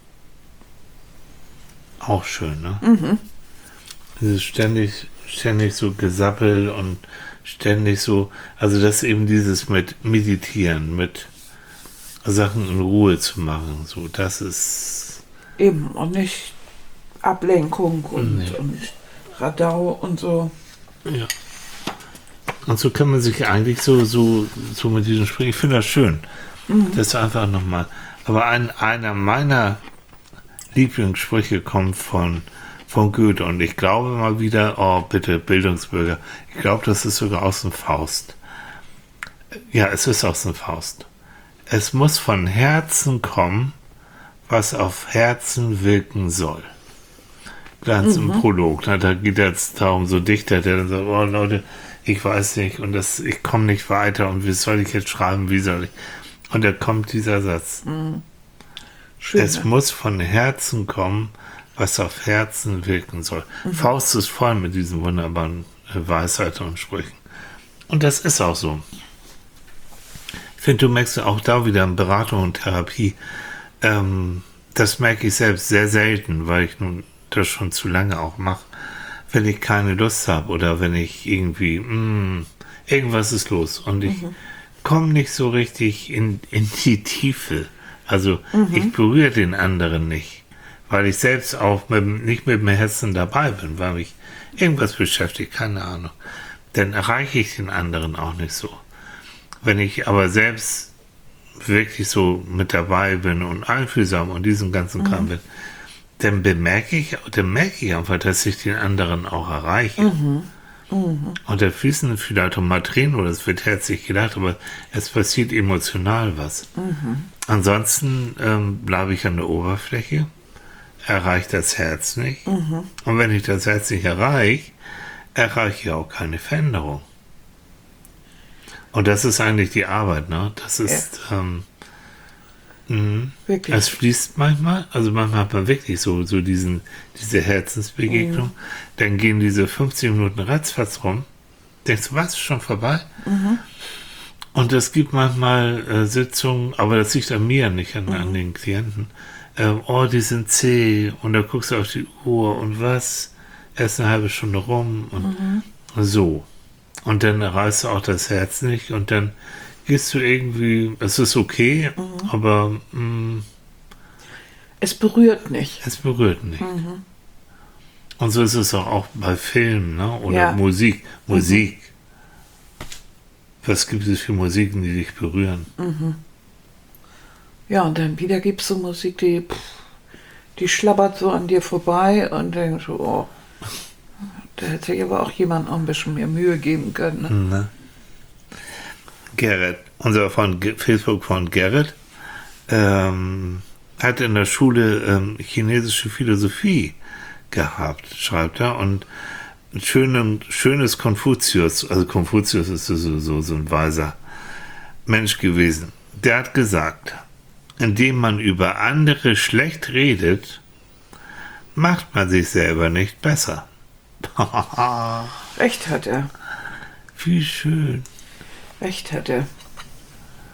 Speaker 1: Auch schön, ne? Mhm. Dieses ständig, ständig so Gesappel und ständig so, also das eben dieses mit Meditieren, mit Sachen in Ruhe zu machen, so, das ist...
Speaker 2: Eben, und nicht Ablenkung und, nee. und Radau und so.
Speaker 1: Ja. Und so kann man sich eigentlich so, so, so mit diesem Springen, ich finde das schön, mhm. das einfach nochmal, aber ein, einer meiner Lieblingssprüche kommt von von Goethe und ich glaube mal wieder, oh bitte, Bildungsbürger, ich glaube, das ist sogar aus dem Faust. Ja, es ist aus dem Faust. Es muss von Herzen kommen, was auf Herzen wirken soll. Ganz mhm. im Prolog, ne, da geht jetzt darum, so Dichter, der dann sagt, oh Leute, ich weiß nicht und das, ich komme nicht weiter und wie soll ich jetzt schreiben, wie soll ich? Und da kommt dieser Satz. Mhm. Schön, es ne? muss von Herzen kommen, was auf Herzen wirken soll. Mhm. Faust ist voll mit diesen wunderbaren äh, Weisheiten und Sprüchen. Und das ist auch so. Ich finde, du merkst auch da wieder in Beratung und Therapie, ähm, das merke ich selbst sehr selten, weil ich nun das schon zu lange auch mache, wenn ich keine Lust habe oder wenn ich irgendwie, mh, irgendwas ist los und ich mhm. komme nicht so richtig in, in die Tiefe. Also mhm. ich berühre den anderen nicht. Weil ich selbst auch mit, nicht mit dem Herzen dabei bin, weil mich irgendwas beschäftigt, keine Ahnung. Dann erreiche ich den anderen auch nicht so. Wenn ich aber selbst wirklich so mit dabei bin und einfühlsam und diesen ganzen mhm. Kram bin, dann bemerke ich, dann merke ich einfach, dass ich den anderen auch erreiche. Mhm. Mhm. Und da fließen vielleicht auch mal Tränen oder es wird herzlich gedacht, aber es passiert emotional was. Mhm. Ansonsten ähm, bleibe ich an der Oberfläche, erreicht das Herz nicht. Mhm. Und wenn ich das Herz nicht erreiche, erreiche ich auch keine Veränderung. Und das ist eigentlich die Arbeit, ne? Das ist, ja. ähm, mh, wirklich. Es fließt manchmal, also manchmal hat man wirklich so, so diesen, diese Herzensbegegnung, mhm. dann gehen diese fünfzehn Minuten ratzfatz rum, denkst du, was, ist schon vorbei? Mhm. Und es gibt manchmal äh, Sitzungen, aber das liegt an mir, nicht an, mhm. an den Klienten, Ähm, oh, die sind zäh und da guckst du auf die Uhr und was, erst eine halbe Stunde rum und mhm. so. Und dann erreichst du auch das Herz nicht und dann gehst du irgendwie, es ist okay, mhm. aber mh,
Speaker 2: es berührt nicht.
Speaker 1: Es berührt nicht. Mhm. Und so ist es auch, auch bei Filmen, ne? Oder ja. Musik. Musik. Mhm. Was gibt es für Musiken, die dich berühren?
Speaker 2: Mhm. Ja, und dann wieder gibt es so Musik, die, pff, die schlabbert so an dir vorbei und denkst so, oh, da hätte sich aber auch jemand noch ein bisschen mehr Mühe geben können. Ne?
Speaker 1: Ne? Gerrit, unser von Facebook von Gerrit, ähm, hat in der Schule ähm, chinesische Philosophie gehabt, schreibt er, und ein schönes, schönes Konfuzius, also Konfuzius ist so, so, so ein weiser Mensch gewesen, der hat gesagt, indem man über andere schlecht redet, macht man sich selber nicht besser.
Speaker 2: Recht hat er.
Speaker 1: Wie schön.
Speaker 2: Recht hat er.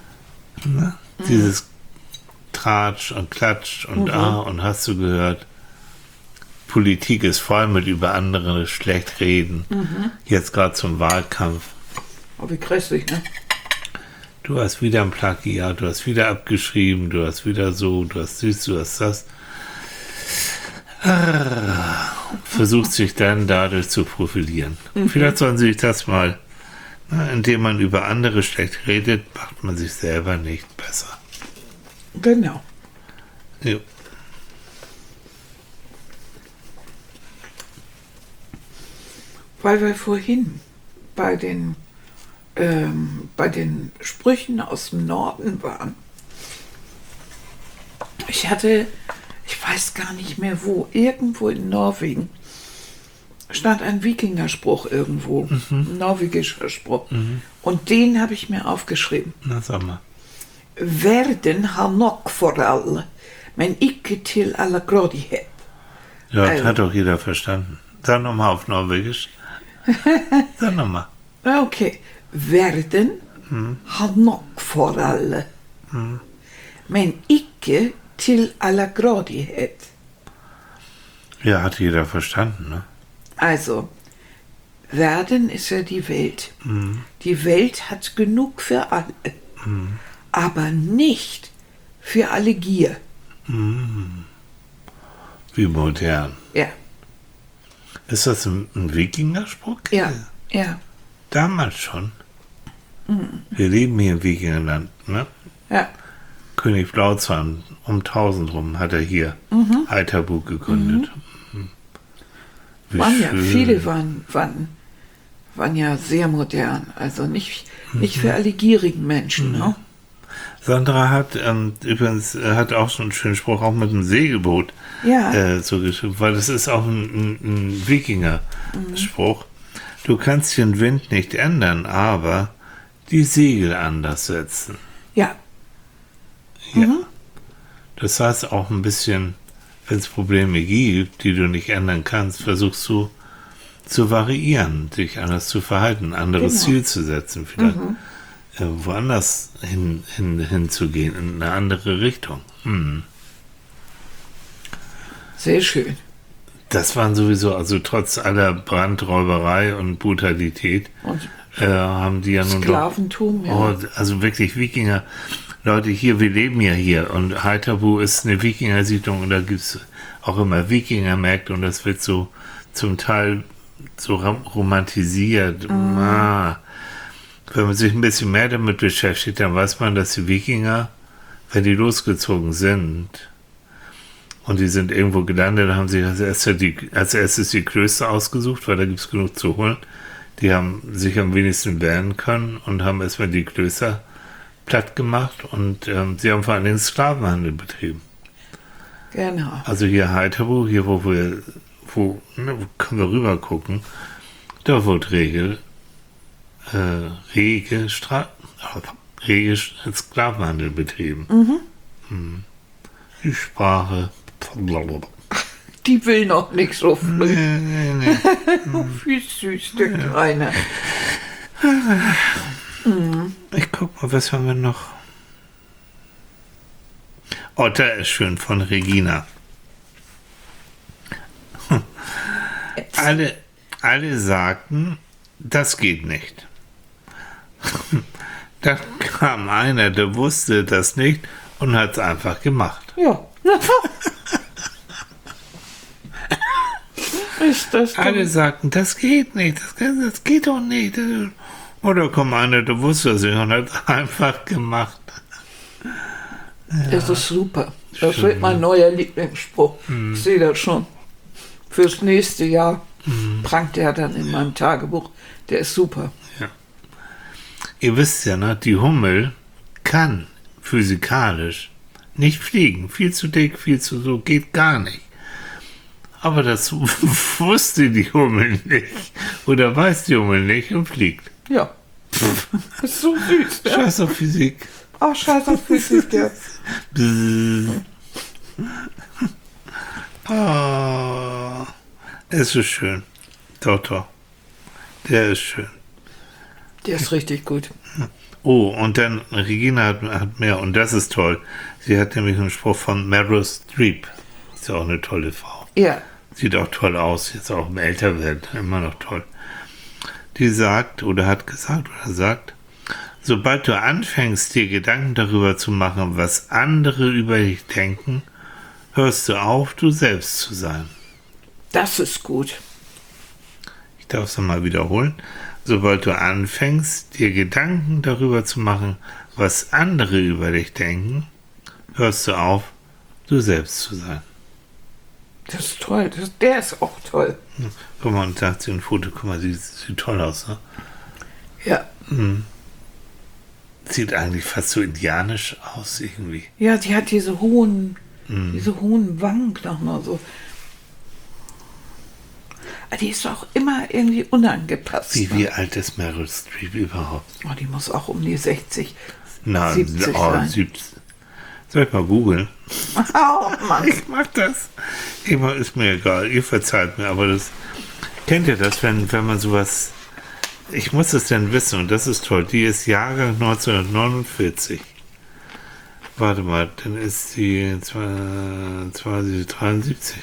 Speaker 1: Ne? Mhm. Dieses Tratsch und Klatsch und mhm. Ah und hast du gehört, Politik ist voll mit über andere schlecht reden. Mhm. Jetzt gerade zum Wahlkampf.
Speaker 2: Oh, wie grässlich, ne?
Speaker 1: Du hast wieder ein Plagiat, du hast wieder abgeschrieben, du hast wieder so, du hast dies, du hast das. Ah, versucht sich dann dadurch zu profilieren. Mhm. Vielleicht sollen sie sich das mal, na, indem man über andere schlecht redet, macht man sich selber nicht besser.
Speaker 2: Genau.
Speaker 1: Jo.
Speaker 2: Weil wir vorhin bei den, ähm, bei den Sprüchen aus dem Norden waren. Ich hatte, ich weiß gar nicht mehr wo, irgendwo in Norwegen stand ein Wikingerspruch irgendwo, mhm. ein norwegischer Spruch. Mhm. Und den habe ich mir aufgeschrieben.
Speaker 1: Na, sag mal.
Speaker 2: Verden har nok for alle, men ikke til alle grådighet.
Speaker 1: Ja, das also. Hat doch jeder verstanden. Sag nochmal auf Norwegisch. Sag nochmal.
Speaker 2: Okay. Verden mm. har nok for alle, mm. men ikke til alle grådighet.
Speaker 1: Ja, hat jeder verstanden, ne?
Speaker 2: Also, Verden ist ja die Welt. Mm. Die Welt hat genug für alle, mm. aber nicht für alle Gier.
Speaker 1: Mm. Wie modern.
Speaker 2: Ja.
Speaker 1: Ist das ein, ein Wikingerspruch?
Speaker 2: Ja, ja.
Speaker 1: Damals schon. Mhm. Wir leben hier im Wikingerland, ne?
Speaker 2: Ja.
Speaker 1: König Blauzahn um tausend rum hat er hier mhm. Heiterbu gegründet. Mhm.
Speaker 2: Waren ja, viele waren, waren, waren ja sehr modern, also nicht, nicht mhm. für alle gierigen Menschen, mhm. ne?
Speaker 1: Sandra hat ähm, übrigens hat auch so einen schönen Spruch, auch mit dem Segelboot
Speaker 2: ja.
Speaker 1: äh, so geschrieben, weil das ist auch ein, ein, ein Wikinger-Spruch. Mhm. Du kannst den Wind nicht ändern, aber die Segel anders setzen.
Speaker 2: Ja.
Speaker 1: Ja.
Speaker 2: Mhm.
Speaker 1: Das heißt auch ein bisschen, wenn es Probleme gibt, die du nicht ändern kannst, versuchst du zu variieren, dich anders zu verhalten, ein anderes genau. Ziel zu setzen, vielleicht. Mhm. woanders hin, hin, hinzugehen, in eine andere Richtung. Hm.
Speaker 2: Sehr schön.
Speaker 1: Das waren sowieso, also trotz aller Brandräuberei und Brutalität, und äh, haben die ja nun
Speaker 2: Sklaventum,
Speaker 1: doch, oh, ja. Also wirklich Wikinger, Leute hier, wir leben ja hier und Heiterbu ist eine Wikinger-Siedlung und da gibt es auch immer Wikingermärkte und das wird so zum Teil so romantisiert. Mhm. Ah. Wenn man sich ein bisschen mehr damit beschäftigt, dann weiß man, dass die Wikinger, wenn die losgezogen sind und die sind irgendwo gelandet, haben sich als erstes die, als erstes die Klöster ausgesucht, weil da gibt es genug zu holen. Die haben sich am wenigsten wehren können und haben erstmal die Klöster platt gemacht und ähm, sie haben vor allem den Sklavenhandel betrieben.
Speaker 2: Genau.
Speaker 1: Also hier Heiterbu, hier wo wir, wo, ne, wo können wir rüber gucken, da wurde Regel Äh, rege, Stra- rege Sklavenhandel betrieben. Mhm. Mhm. Die Sprache.
Speaker 2: Die will noch nicht so früh.
Speaker 1: Nee, nee, nee.
Speaker 2: Wie süß, der ja. Kleine.
Speaker 1: Mhm. Ich guck mal, was haben wir noch? Oh, der ist schön von Regina. Hm. Alle, alle sagten, das geht nicht. Da kam einer, der wusste das nicht und hat es einfach gemacht.
Speaker 2: Ja. Ist das
Speaker 1: Alle sagten, das geht nicht, das, das geht doch nicht. Oder kam einer, der wusste das nicht und hat es einfach gemacht.
Speaker 2: Ja. Das ist super. Das Schön, wird mein neuer Lieblingsspruch. Mhm. Ich sehe das schon. Fürs nächste Jahr mhm. prangt er dann in meinem Tagebuch. Der ist super.
Speaker 1: Ja. Ihr wisst ja, ne, die Hummel kann physikalisch nicht fliegen. Viel zu dick, viel zu so, geht gar nicht. Aber das wusste die Hummel nicht. Oder weiß die Hummel nicht und fliegt.
Speaker 2: Ja. Das ist so süß. Ja?
Speaker 1: Scheiß auf Physik.
Speaker 2: Ach, scheiß auf Physik, ja.
Speaker 1: Oh, es ist schön. Doch, doch. Der ist schön.
Speaker 2: Der ist richtig gut.
Speaker 1: Oh, und dann Regina hat, hat mehr, und das ist toll. Sie hat nämlich einen Spruch von Meryl Streep. Ist ja auch eine tolle Frau.
Speaker 2: Ja.
Speaker 1: Sieht auch toll aus, jetzt auch im Älterwerden, immer noch toll. Die sagt, oder hat gesagt, oder sagt, sobald du anfängst, dir Gedanken darüber zu machen, was andere über dich denken, hörst du auf, du selbst zu sein.
Speaker 2: Das ist gut.
Speaker 1: Ich darf es nochmal wiederholen. Sobald du anfängst, dir Gedanken darüber zu machen, was andere über dich denken, hörst du auf, du selbst zu sein.
Speaker 2: Das ist toll. Das, der ist auch toll.
Speaker 1: Hm. Guck mal, und da hat sie ein Foto, guck mal, sieht, sieht toll aus, ne?
Speaker 2: Ja.
Speaker 1: Hm. Sieht eigentlich fast so indianisch aus, irgendwie.
Speaker 2: Ja, die hat diese hohen,
Speaker 1: hm.
Speaker 2: diese hohen Wangen noch mal so. Die ist auch immer irgendwie unangepasst.
Speaker 1: Wie,
Speaker 2: ne?
Speaker 1: wie alt ist Meryl Streep überhaupt?
Speaker 2: Oh, die muss auch um die sechzig,
Speaker 1: Na,
Speaker 2: siebzig
Speaker 1: oh,
Speaker 2: sein.
Speaker 1: siebzig. Soll ich mal googeln?
Speaker 2: Oh Mann.
Speaker 1: Ich mag das. Immer ist mir egal, ihr verzeiht mir, aber das... Kennt ihr das, wenn, wenn man sowas... Ich muss es denn wissen, und das ist toll. Die ist Jahrgang neunzehnhundertneunundvierzig. Warte mal, dann ist sie dreiundsiebzig.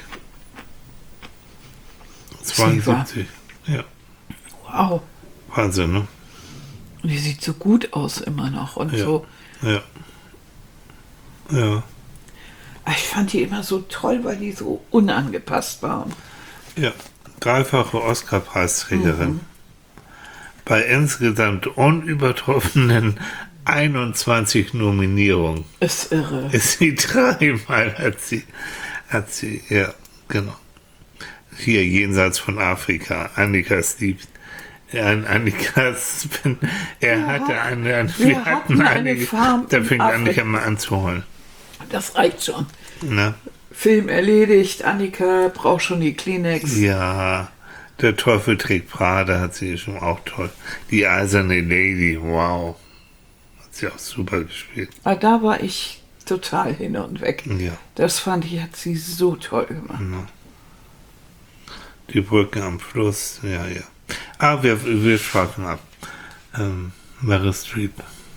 Speaker 1: zweiundsiebzig. Ja.
Speaker 2: Wow.
Speaker 1: Wahnsinn, ne?
Speaker 2: Und die sieht so gut aus immer noch und
Speaker 1: Ja.
Speaker 2: so.
Speaker 1: Ja. Ja.
Speaker 2: Ich fand die immer so toll, weil die so unangepasst waren.
Speaker 1: Ja. Dreifache Oscar-Preisträgerin. Mhm. Bei insgesamt unübertroffenen einundzwanzig Nominierungen.
Speaker 2: Ist irre.
Speaker 1: Ist sie dreimal, hat sie, hat sie, ja, genau. Hier, jenseits von Afrika, Annikas liebt. An Annikas, er
Speaker 2: ja,
Speaker 1: hatte eine, eine
Speaker 2: wir,
Speaker 1: wir hatten
Speaker 2: eine
Speaker 1: einige,
Speaker 2: Farm.
Speaker 1: Da fing Annika mal an zu heulen.
Speaker 2: Das reicht schon.
Speaker 1: Na?
Speaker 2: Film erledigt, Annika braucht schon die Kleenex.
Speaker 1: Ja, der Teufel trägt Prada, hat sie schon auch toll. Die eiserne Lady, wow. Hat sie auch super gespielt.
Speaker 2: Aber da war ich total hin und weg.
Speaker 1: Ja.
Speaker 2: Das fand ich, hat sie so toll gemacht.
Speaker 1: Ja. Die Brücke am Fluss, ja, ja. Ah, wir, wir schweifen ab. Ähm, Meryl Streep.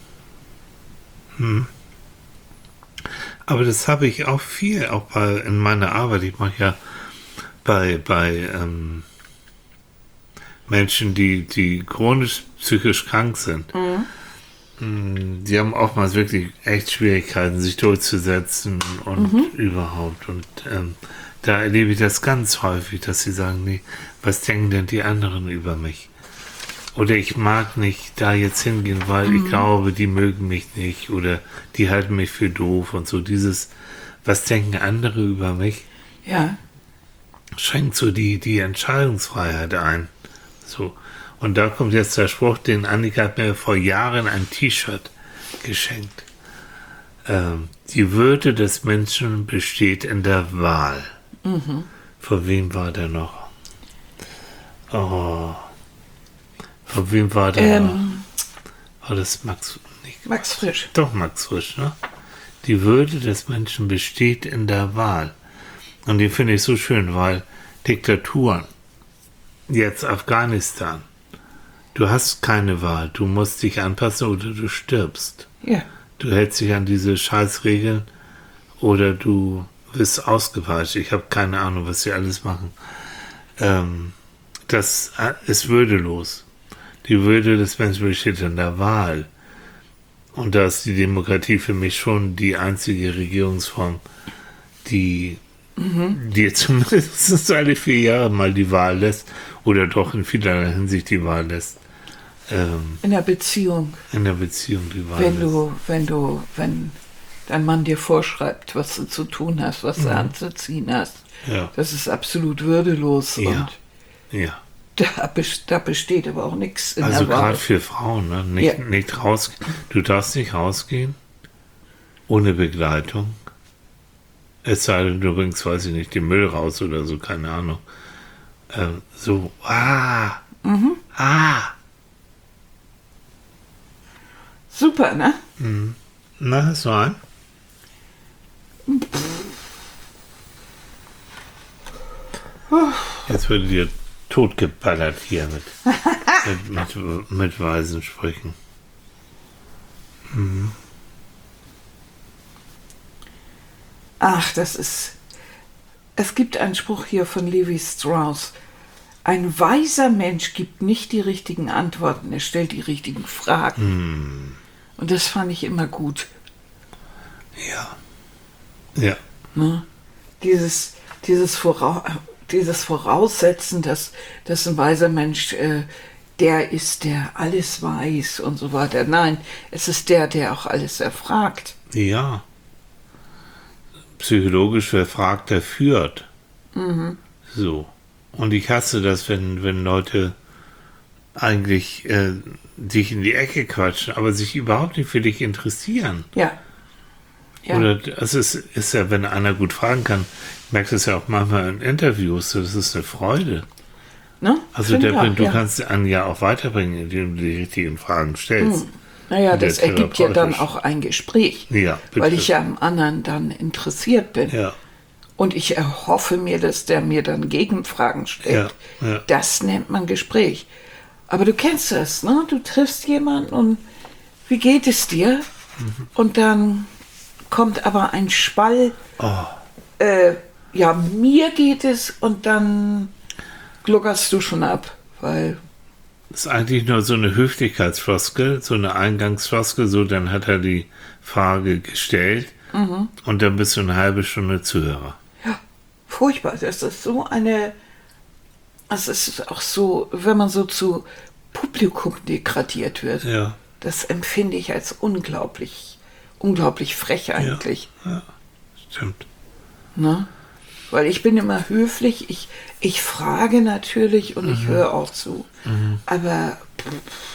Speaker 1: Hm. Aber das habe ich auch viel, auch bei, in meiner Arbeit. Ich mache ja bei, bei ähm, Menschen, die, die chronisch psychisch krank sind. Mhm. Die haben oftmals wirklich echt Schwierigkeiten, sich durchzusetzen und mhm. überhaupt. Und ähm, da erlebe ich das ganz häufig, dass sie sagen, nee, was denken denn die anderen über mich? Oder ich mag nicht da jetzt hingehen, weil mhm. ich glaube, die mögen mich nicht oder die halten mich für doof und so. Dieses, was denken andere über mich,
Speaker 2: ja.
Speaker 1: schränkt so die, die Entscheidungsfreiheit ein. So. Und da kommt jetzt der Spruch, den Annika hat mir vor Jahren ein T-Shirt geschenkt. Ähm, die Würde des Menschen besteht in der Wahl.
Speaker 2: Mhm.
Speaker 1: Von wem war der noch? Oh. Von wem war der?
Speaker 2: Ähm,
Speaker 1: war das Max? Nicht,
Speaker 2: Max Frisch.
Speaker 1: Doch, Max Frisch, ne? Die Würde des Menschen besteht in der Wahl. Und die finde ich so schön, weil Diktaturen, jetzt Afghanistan, du hast keine Wahl. Du musst dich anpassen oder du stirbst.
Speaker 2: Ja.
Speaker 1: Du hältst dich an diese Scheißregeln oder du wirst ausgepeitscht. Ich habe keine Ahnung, was sie alles machen. Ähm, das ist würdelos. Die Würde des Menschen besteht in der Wahl. Und da ist die Demokratie für mich schon die einzige Regierungsform, die mhm. dir zumindest alle vier Jahre mal die Wahl lässt oder doch in vielerlei Hinsicht die Wahl lässt. Ähm,
Speaker 2: in der Beziehung.
Speaker 1: In der Beziehung die Wahl
Speaker 2: wenn
Speaker 1: lässt.
Speaker 2: du, wenn du, wenn dein Mann dir vorschreibt, was du zu tun hast, was du mhm. anzuziehen hast,
Speaker 1: ja.
Speaker 2: das ist absolut würdelos.
Speaker 1: Ja.
Speaker 2: Und
Speaker 1: ja.
Speaker 2: Da, da besteht aber auch nichts in
Speaker 1: Also
Speaker 2: der Wahl.
Speaker 1: gerade für Frauen, ne? Nicht,
Speaker 2: ja.
Speaker 1: nicht raus, du darfst nicht rausgehen ohne Begleitung. Es sei denn, du bringst, weiß ich nicht, den Müll raus oder so, keine Ahnung. Ähm, so, ah,
Speaker 2: mhm.
Speaker 1: ah.
Speaker 2: Super, ne?
Speaker 1: Mhm. Na, hast du einen? Jetzt würde dir totgeballert hier mit Mit, mit, mit weisen Sprüchen. Mhm.
Speaker 2: Ach, das ist... Es gibt einen Spruch hier von Levi Strauss. Ein weiser Mensch gibt nicht die richtigen Antworten, er stellt die richtigen Fragen.
Speaker 1: Mhm.
Speaker 2: Und das fand ich immer gut.
Speaker 1: Ja. Ja.
Speaker 2: Ne? Dieses, dieses, Vorau dieses Voraussetzen, dass, dass ein weiser Mensch äh, der ist, der alles weiß und so weiter. Nein, es ist der, der auch alles erfragt.
Speaker 1: Ja. Psychologisch wer fragt, der führt.
Speaker 2: Mhm.
Speaker 1: So. Und ich hasse das, wenn, wenn Leute eigentlich äh, dich in die Ecke quatschen, aber sich überhaupt nicht für dich interessieren.
Speaker 2: Ja. Ja.
Speaker 1: Oder es ist, ist ja, wenn einer gut fragen kann, ich merke das ja auch manchmal in Interviews, das ist eine Freude.
Speaker 2: Ne?
Speaker 1: Also
Speaker 2: Find
Speaker 1: der,
Speaker 2: auch,
Speaker 1: du
Speaker 2: ja.
Speaker 1: kannst einen ja auch weiterbringen, indem du die richtigen Fragen stellst.
Speaker 2: Hm. Naja,
Speaker 1: Und der
Speaker 2: das ergibt ja dann
Speaker 1: therapeutisch.
Speaker 2: auch ein Gespräch,
Speaker 1: Ja, bitte.
Speaker 2: weil ich ja am anderen dann interessiert bin.
Speaker 1: Ja,
Speaker 2: Und ich erhoffe mir, dass der mir dann Gegenfragen stellt.
Speaker 1: Ja, ja.
Speaker 2: Das nennt man Gespräch. Aber du kennst das, ne? Du triffst jemanden und wie geht es dir?
Speaker 1: Mhm.
Speaker 2: Und dann kommt aber ein Schwall,
Speaker 1: oh,
Speaker 2: äh, ja, mir geht es und dann gluckerst du schon ab, weil,
Speaker 1: das ist eigentlich nur so eine Höflichkeitsfloskel, so eine Eingangsfloskel, so dann hat er die Frage gestellt
Speaker 2: mhm.
Speaker 1: und dann bist du eine halbe Stunde Zuhörer.
Speaker 2: ja, furchtbar. Das ist so eine, es ist auch so, wenn man so zu Publikum degradiert wird.
Speaker 1: Ja,
Speaker 2: Das empfinde ich als unglaublich, unglaublich frech eigentlich.
Speaker 1: ja, stimmt.
Speaker 2: Ne? Weil ich bin immer höflich, ich, ich frage natürlich und
Speaker 1: Mhm.
Speaker 2: ich höre auch zu.
Speaker 1: Mhm.
Speaker 2: Aber pff,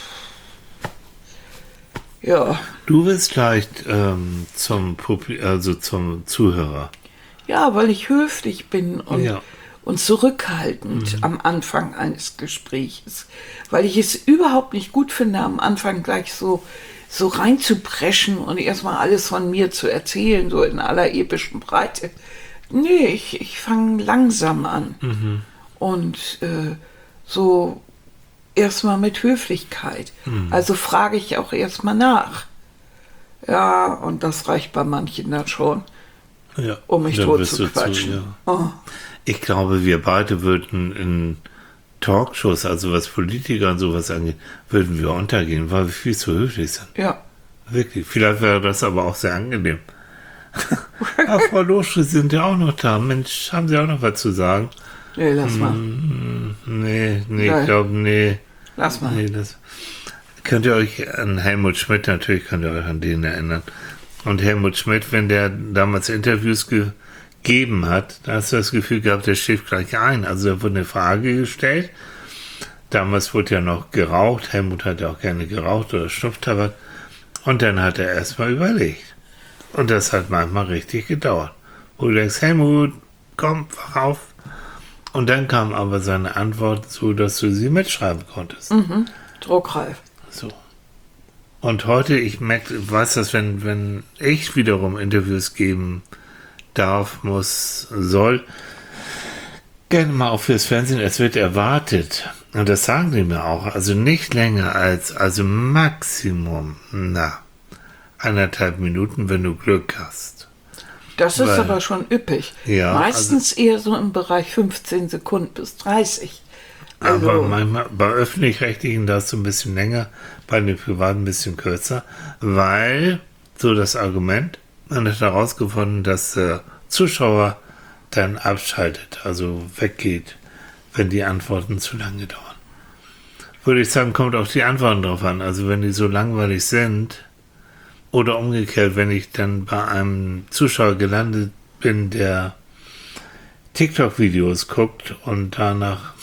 Speaker 2: ja,
Speaker 1: Du bist vielleicht ähm, zum Publi also zum Zuhörer.
Speaker 2: ja, weil ich höflich bin und,
Speaker 1: Ja.
Speaker 2: und zurückhaltend am Anfang eines Gesprächs. Weil ich es überhaupt nicht gut finde, am Anfang gleich so, so reinzupreschen und erstmal alles von mir zu erzählen, so in aller epischen Breite. Nee, ich, ich fange langsam an.
Speaker 1: Mhm.
Speaker 2: Und äh, so erstmal mit Höflichkeit.
Speaker 1: Mhm.
Speaker 2: Also frage ich auch erstmal nach. Ja, und das reicht bei manchen dann schon,
Speaker 1: Ja.
Speaker 2: um mich
Speaker 1: Dann
Speaker 2: tot
Speaker 1: bist
Speaker 2: zu
Speaker 1: du
Speaker 2: quatschen.
Speaker 1: ja.
Speaker 2: Oh.
Speaker 1: Ich glaube, wir beide würden in Talkshows, also was Politiker und sowas angeht, würden wir untergehen, weil wir viel zu höflich sind.
Speaker 2: Ja,
Speaker 1: Wirklich. Vielleicht wäre das aber auch sehr angenehm. Ach, Frau Loschke, Sie sind ja auch noch da. Mensch, haben Sie auch noch was zu sagen?
Speaker 2: nee, lass mal.
Speaker 1: Mm, Nee, nee,
Speaker 2: Nein.
Speaker 1: ich glaube, nee.
Speaker 2: Lass mal.
Speaker 1: Nee, das könnt ihr euch an Helmut Schmidt, natürlich könnt ihr euch an den erinnern. Und Helmut Schmidt, wenn der damals Interviews gegeben hat, da hast du das Gefühl gehabt, der schläft gleich ein. Also da wurde eine Frage gestellt. Damals wurde ja noch geraucht. Helmut hat ja auch gerne geraucht oder Schnupftabak. Und dann hat er erstmal überlegt. Und das hat manchmal richtig gedauert. Wo du denkst, Helmut, komm, wach auf. Und dann kam aber seine Antwort so, dass du sie mitschreiben konntest.
Speaker 2: Mhm. Druckreif.
Speaker 1: So. Und heute, ich merke, weiß das, wenn, wenn ich wiederum Interviews geben darf, muss, soll, gerne mal auch fürs Fernsehen, es wird erwartet. Und das sagen die mir auch. Also nicht länger als, also Maximum, na, anderthalb Minuten, wenn du Glück hast.
Speaker 2: Das ist
Speaker 1: Weil-
Speaker 2: aber schon üppig.
Speaker 1: Ja,
Speaker 2: Meistens eher so im Bereich fünfzehn Sekunden bis dreißig. Also,
Speaker 1: Aber manchmal bei öffentlich-rechtlichen da ist so ein bisschen länger, bei den privaten ein bisschen kürzer, weil, so das Argument, man hat herausgefunden, dass der Zuschauer dann abschaltet, also weggeht, wenn die Antworten zu lange dauern. Würde ich sagen, kommt auf die Antworten drauf an. Also wenn die so langweilig sind, oder umgekehrt, wenn ich dann bei einem Zuschauer gelandet bin, der TikTok-Videos guckt und danach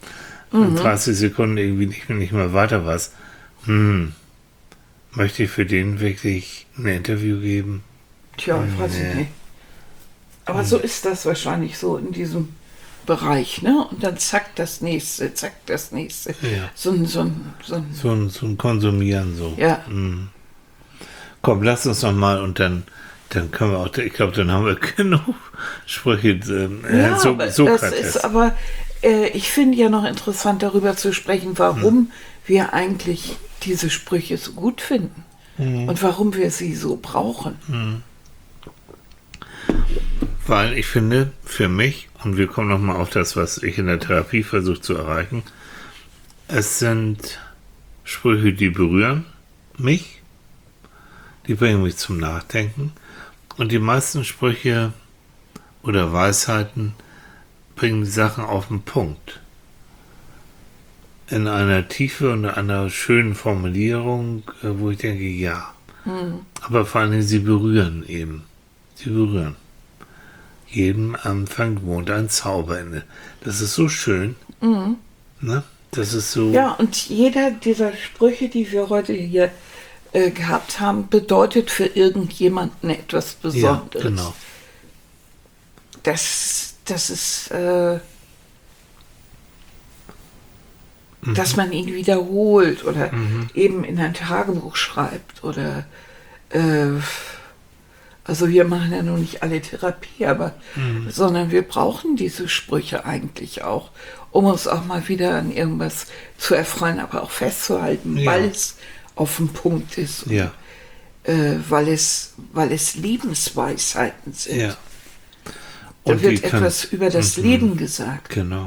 Speaker 1: in dreißig Sekunden irgendwie nicht, nicht mehr weiter was, hm, möchte ich für den wirklich ein Interview geben?
Speaker 2: tja, ich weiß
Speaker 1: Nee.
Speaker 2: ich nicht. Aber so ist das wahrscheinlich so in diesem Bereich, ne? Und dann zack das nächste, zack das nächste.
Speaker 1: Ja.
Speaker 2: So ein, so ein, so ein,
Speaker 1: So ein, so ein Konsumieren so.
Speaker 2: ja.
Speaker 1: Hm. Komm, lass uns noch mal und dann, dann können wir auch, ich glaube, dann haben wir genug Sprüche. Ähm,
Speaker 2: Ja,
Speaker 1: so,
Speaker 2: aber
Speaker 1: so
Speaker 2: das ist aber, äh, ich finde ja noch interessant, darüber zu sprechen, warum hm. wir eigentlich diese Sprüche so gut finden hm. und warum wir sie so brauchen.
Speaker 1: Hm. Weil ich finde, für mich, und wir kommen nochmal auf das, was ich in der Therapie versuche zu erreichen, es sind Sprüche, die berühren mich, die bringen mich zum Nachdenken, und die meisten Sprüche oder Weisheiten bringen die Sachen auf den Punkt. In einer Tiefe und einer schönen Formulierung, wo ich denke, ja. Mhm. Aber vor allem, sie berühren eben. Sie berühren. Jedem Anfang wohnt ein Zauberende. Das ist so schön. Mhm. Ne? Das ist so.
Speaker 2: Ja, und jeder dieser Sprüche, die wir heute hier äh, gehabt haben, bedeutet für irgendjemanden etwas Besonderes.
Speaker 1: Ja, genau.
Speaker 2: Das, das ist, äh, mhm. dass man ihn wiederholt oder mhm. eben in ein Tagebuch schreibt oder äh, also wir machen ja nun nicht alle Therapie, aber mhm. sondern wir brauchen diese Sprüche eigentlich auch, um uns auch mal wieder an irgendwas zu erfreuen, aber auch festzuhalten, ja. weil es auf dem Punkt ist, und,
Speaker 1: ja.
Speaker 2: äh, weil es, weil es Lebensweisheiten sind.
Speaker 1: Ja.
Speaker 2: Da wird etwas kann, über das mhm. Leben gesagt.
Speaker 1: Genau.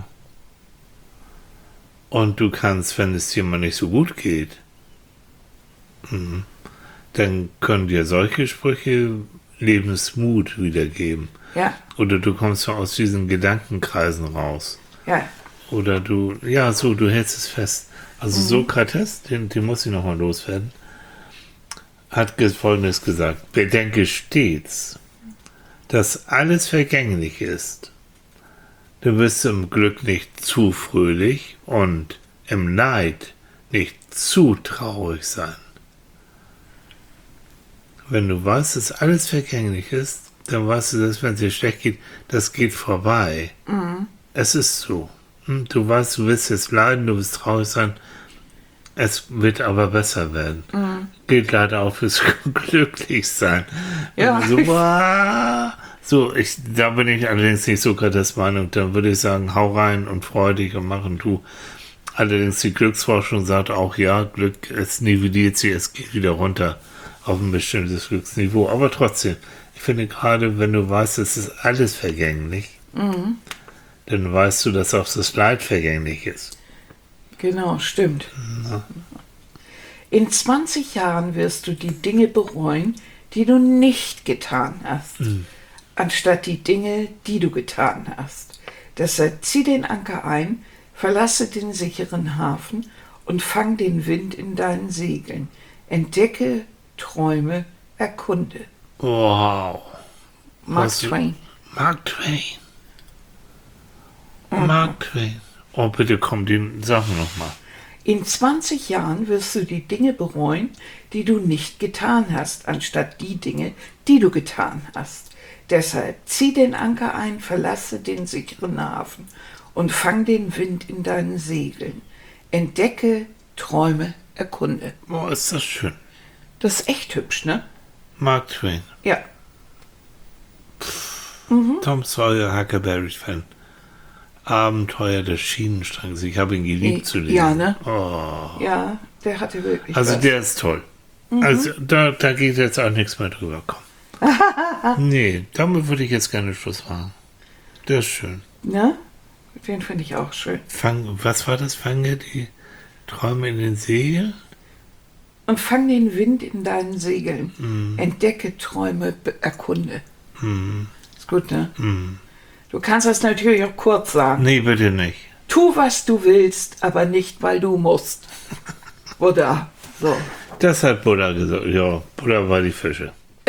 Speaker 1: Und du kannst, wenn es dir mal nicht so gut geht, mhm, dann können dir solche Sprüche Lebensmut wiedergeben.
Speaker 2: Ja.
Speaker 1: Oder du kommst so aus diesen Gedankenkreisen raus.
Speaker 2: Ja.
Speaker 1: Oder du, ja, so, du hältst es fest. Also mhm. Sokrates, den, den muss ich nochmal loswerden, hat Folgendes gesagt: Bedenke stets, dass alles vergänglich ist. Du wirst im Glück nicht zu fröhlich und im Leid nicht zu traurig sein. Wenn du weißt, dass alles vergänglich ist, dann weißt du, dass wenn es dir schlecht geht, das geht vorbei. Mhm. Es ist so. Du weißt, du wirst jetzt leiden, du wirst traurig sein. Es wird aber besser werden. Mhm. Gilt leider auch fürs Glücklichsein.
Speaker 2: Ja.
Speaker 1: So, wow. so ich, da bin ich allerdings nicht Sokrates Meinung. Dann würde ich sagen, hau rein und freu dich und mach und tu. Allerdings die Glücksforschung sagt auch, ja, Glück, es nivelliert sich, es geht wieder runter auf ein bestimmtes Glücksniveau. Aber trotzdem, ich finde gerade, wenn du weißt, es ist alles vergänglich, mhm. dann weißt du, dass auch das Leid vergänglich ist.
Speaker 2: Genau, stimmt.
Speaker 1: Na.
Speaker 2: In zwanzig Jahren wirst du die Dinge bereuen, die du nicht getan hast, mhm. anstatt die Dinge, die du getan hast. Deshalb zieh den Anker ein, verlasse den sicheren Hafen und fang den Wind in deinen Segeln. Entdecke, träume, erkunde.
Speaker 1: Wow.
Speaker 2: Mark
Speaker 1: Was
Speaker 2: Twain.
Speaker 1: Mark Twain. Mhm. Mark Twain. Oh, bitte komm, die Sachen nochmal.
Speaker 2: In zwanzig Jahren wirst du die Dinge bereuen, die du nicht getan hast, anstatt die Dinge, die du getan hast. Deshalb zieh den Anker ein, verlasse den sicheren Hafen und fang den Wind in deinen Segeln. Entdecke, träume, erkunde.
Speaker 1: Oh, ist das schön.
Speaker 2: Das ist echt hübsch, ne?
Speaker 1: Mark Twain.
Speaker 2: Ja.
Speaker 1: Mhm. Tom Sawyer, Huckleberry-Fan. Abenteuer des Schienenstrangs. Ich habe ihn geliebt zu lesen.
Speaker 2: Ja, ne?
Speaker 1: Oh.
Speaker 2: Ja, der hatte wirklich
Speaker 1: Also
Speaker 2: was.
Speaker 1: der ist toll. Mhm. Also da, da geht jetzt auch nichts mehr drüber. Komm. Nee, damit würde ich jetzt gerne Schluss machen. Der ist schön.
Speaker 2: Ne? Den finde ich auch schön.
Speaker 1: Fang, was war das? Fange die Träume in den Segeln?
Speaker 2: Und fang den Wind in deinen Segeln.
Speaker 1: Mm.
Speaker 2: Entdecke, träume, be- erkunde.
Speaker 1: Mm.
Speaker 2: Ist gut, ne?
Speaker 1: Mm.
Speaker 2: Du kannst das natürlich auch kurz sagen.
Speaker 1: Nee, bitte nicht.
Speaker 2: Tu, was du willst, aber nicht, weil du musst. Buddha. So.
Speaker 1: Das hat Buddha gesagt. Ja, Buddha war die Fische.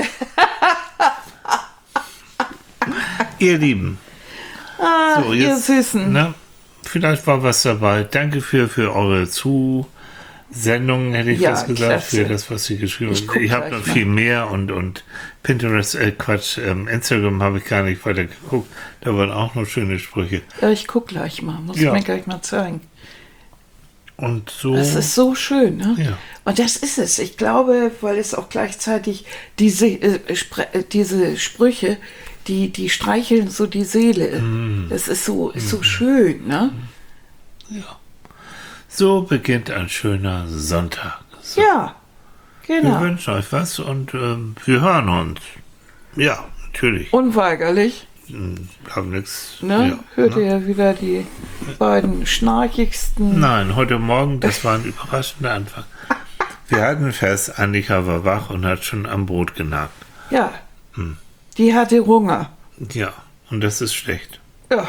Speaker 1: Ihr Lieben.
Speaker 2: Ah,
Speaker 1: so,
Speaker 2: ihr
Speaker 1: jetzt,
Speaker 2: Süßen.
Speaker 1: Na, vielleicht war was dabei. Danke für, für eure Zusendungen, hätte ich
Speaker 2: Ja,
Speaker 1: fast gesagt,
Speaker 2: klasse.
Speaker 1: für das, was Sie geschrieben
Speaker 2: Ich
Speaker 1: haben.
Speaker 2: guck
Speaker 1: Ich habe
Speaker 2: gleich
Speaker 1: noch
Speaker 2: mal.
Speaker 1: viel mehr und, und Pinterest, äh, Quatsch, ähm, Instagram habe ich gar nicht weiter geguckt. Da waren auch noch schöne Sprüche.
Speaker 2: Ja, ich guck gleich mal. Muss
Speaker 1: Ja.
Speaker 2: mir gleich mal zeigen.
Speaker 1: Und so.
Speaker 2: Das ist so schön, ne?
Speaker 1: Ja.
Speaker 2: Und das ist es. Ich glaube, weil es auch gleichzeitig diese, äh, Spre- äh, diese Sprüche, die, die streicheln so die Seele.
Speaker 1: Mm.
Speaker 2: Das ist so, ist so schön, ne?
Speaker 1: Ja. So beginnt ein schöner Sonntag. So.
Speaker 2: Ja, genau.
Speaker 1: Wir wünschen euch was und ähm, wir hören uns. Ja, natürlich.
Speaker 2: Unweigerlich.
Speaker 1: Hm, hab nix.
Speaker 2: Ne?
Speaker 1: Ja,
Speaker 2: Hört
Speaker 1: ne?
Speaker 2: ihr wieder die beiden schnarchigsten.
Speaker 1: Nein, heute Morgen, das war ein überraschender Anfang. Wir halten fest, Annika war wach und hat schon am Brot genagt.
Speaker 2: Ja,
Speaker 1: Hm.
Speaker 2: die hatte Hunger.
Speaker 1: Ja, und das ist schlecht.
Speaker 2: Ja.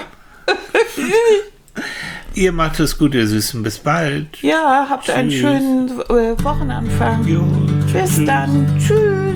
Speaker 1: Ihr macht es gut, ihr Süßen. Bis bald.
Speaker 2: Ja, habt einen
Speaker 1: Tschüss.
Speaker 2: schönen äh, Wochenanfang.
Speaker 1: Jo,
Speaker 2: Bis
Speaker 1: tschüss.
Speaker 2: dann. Tschüss.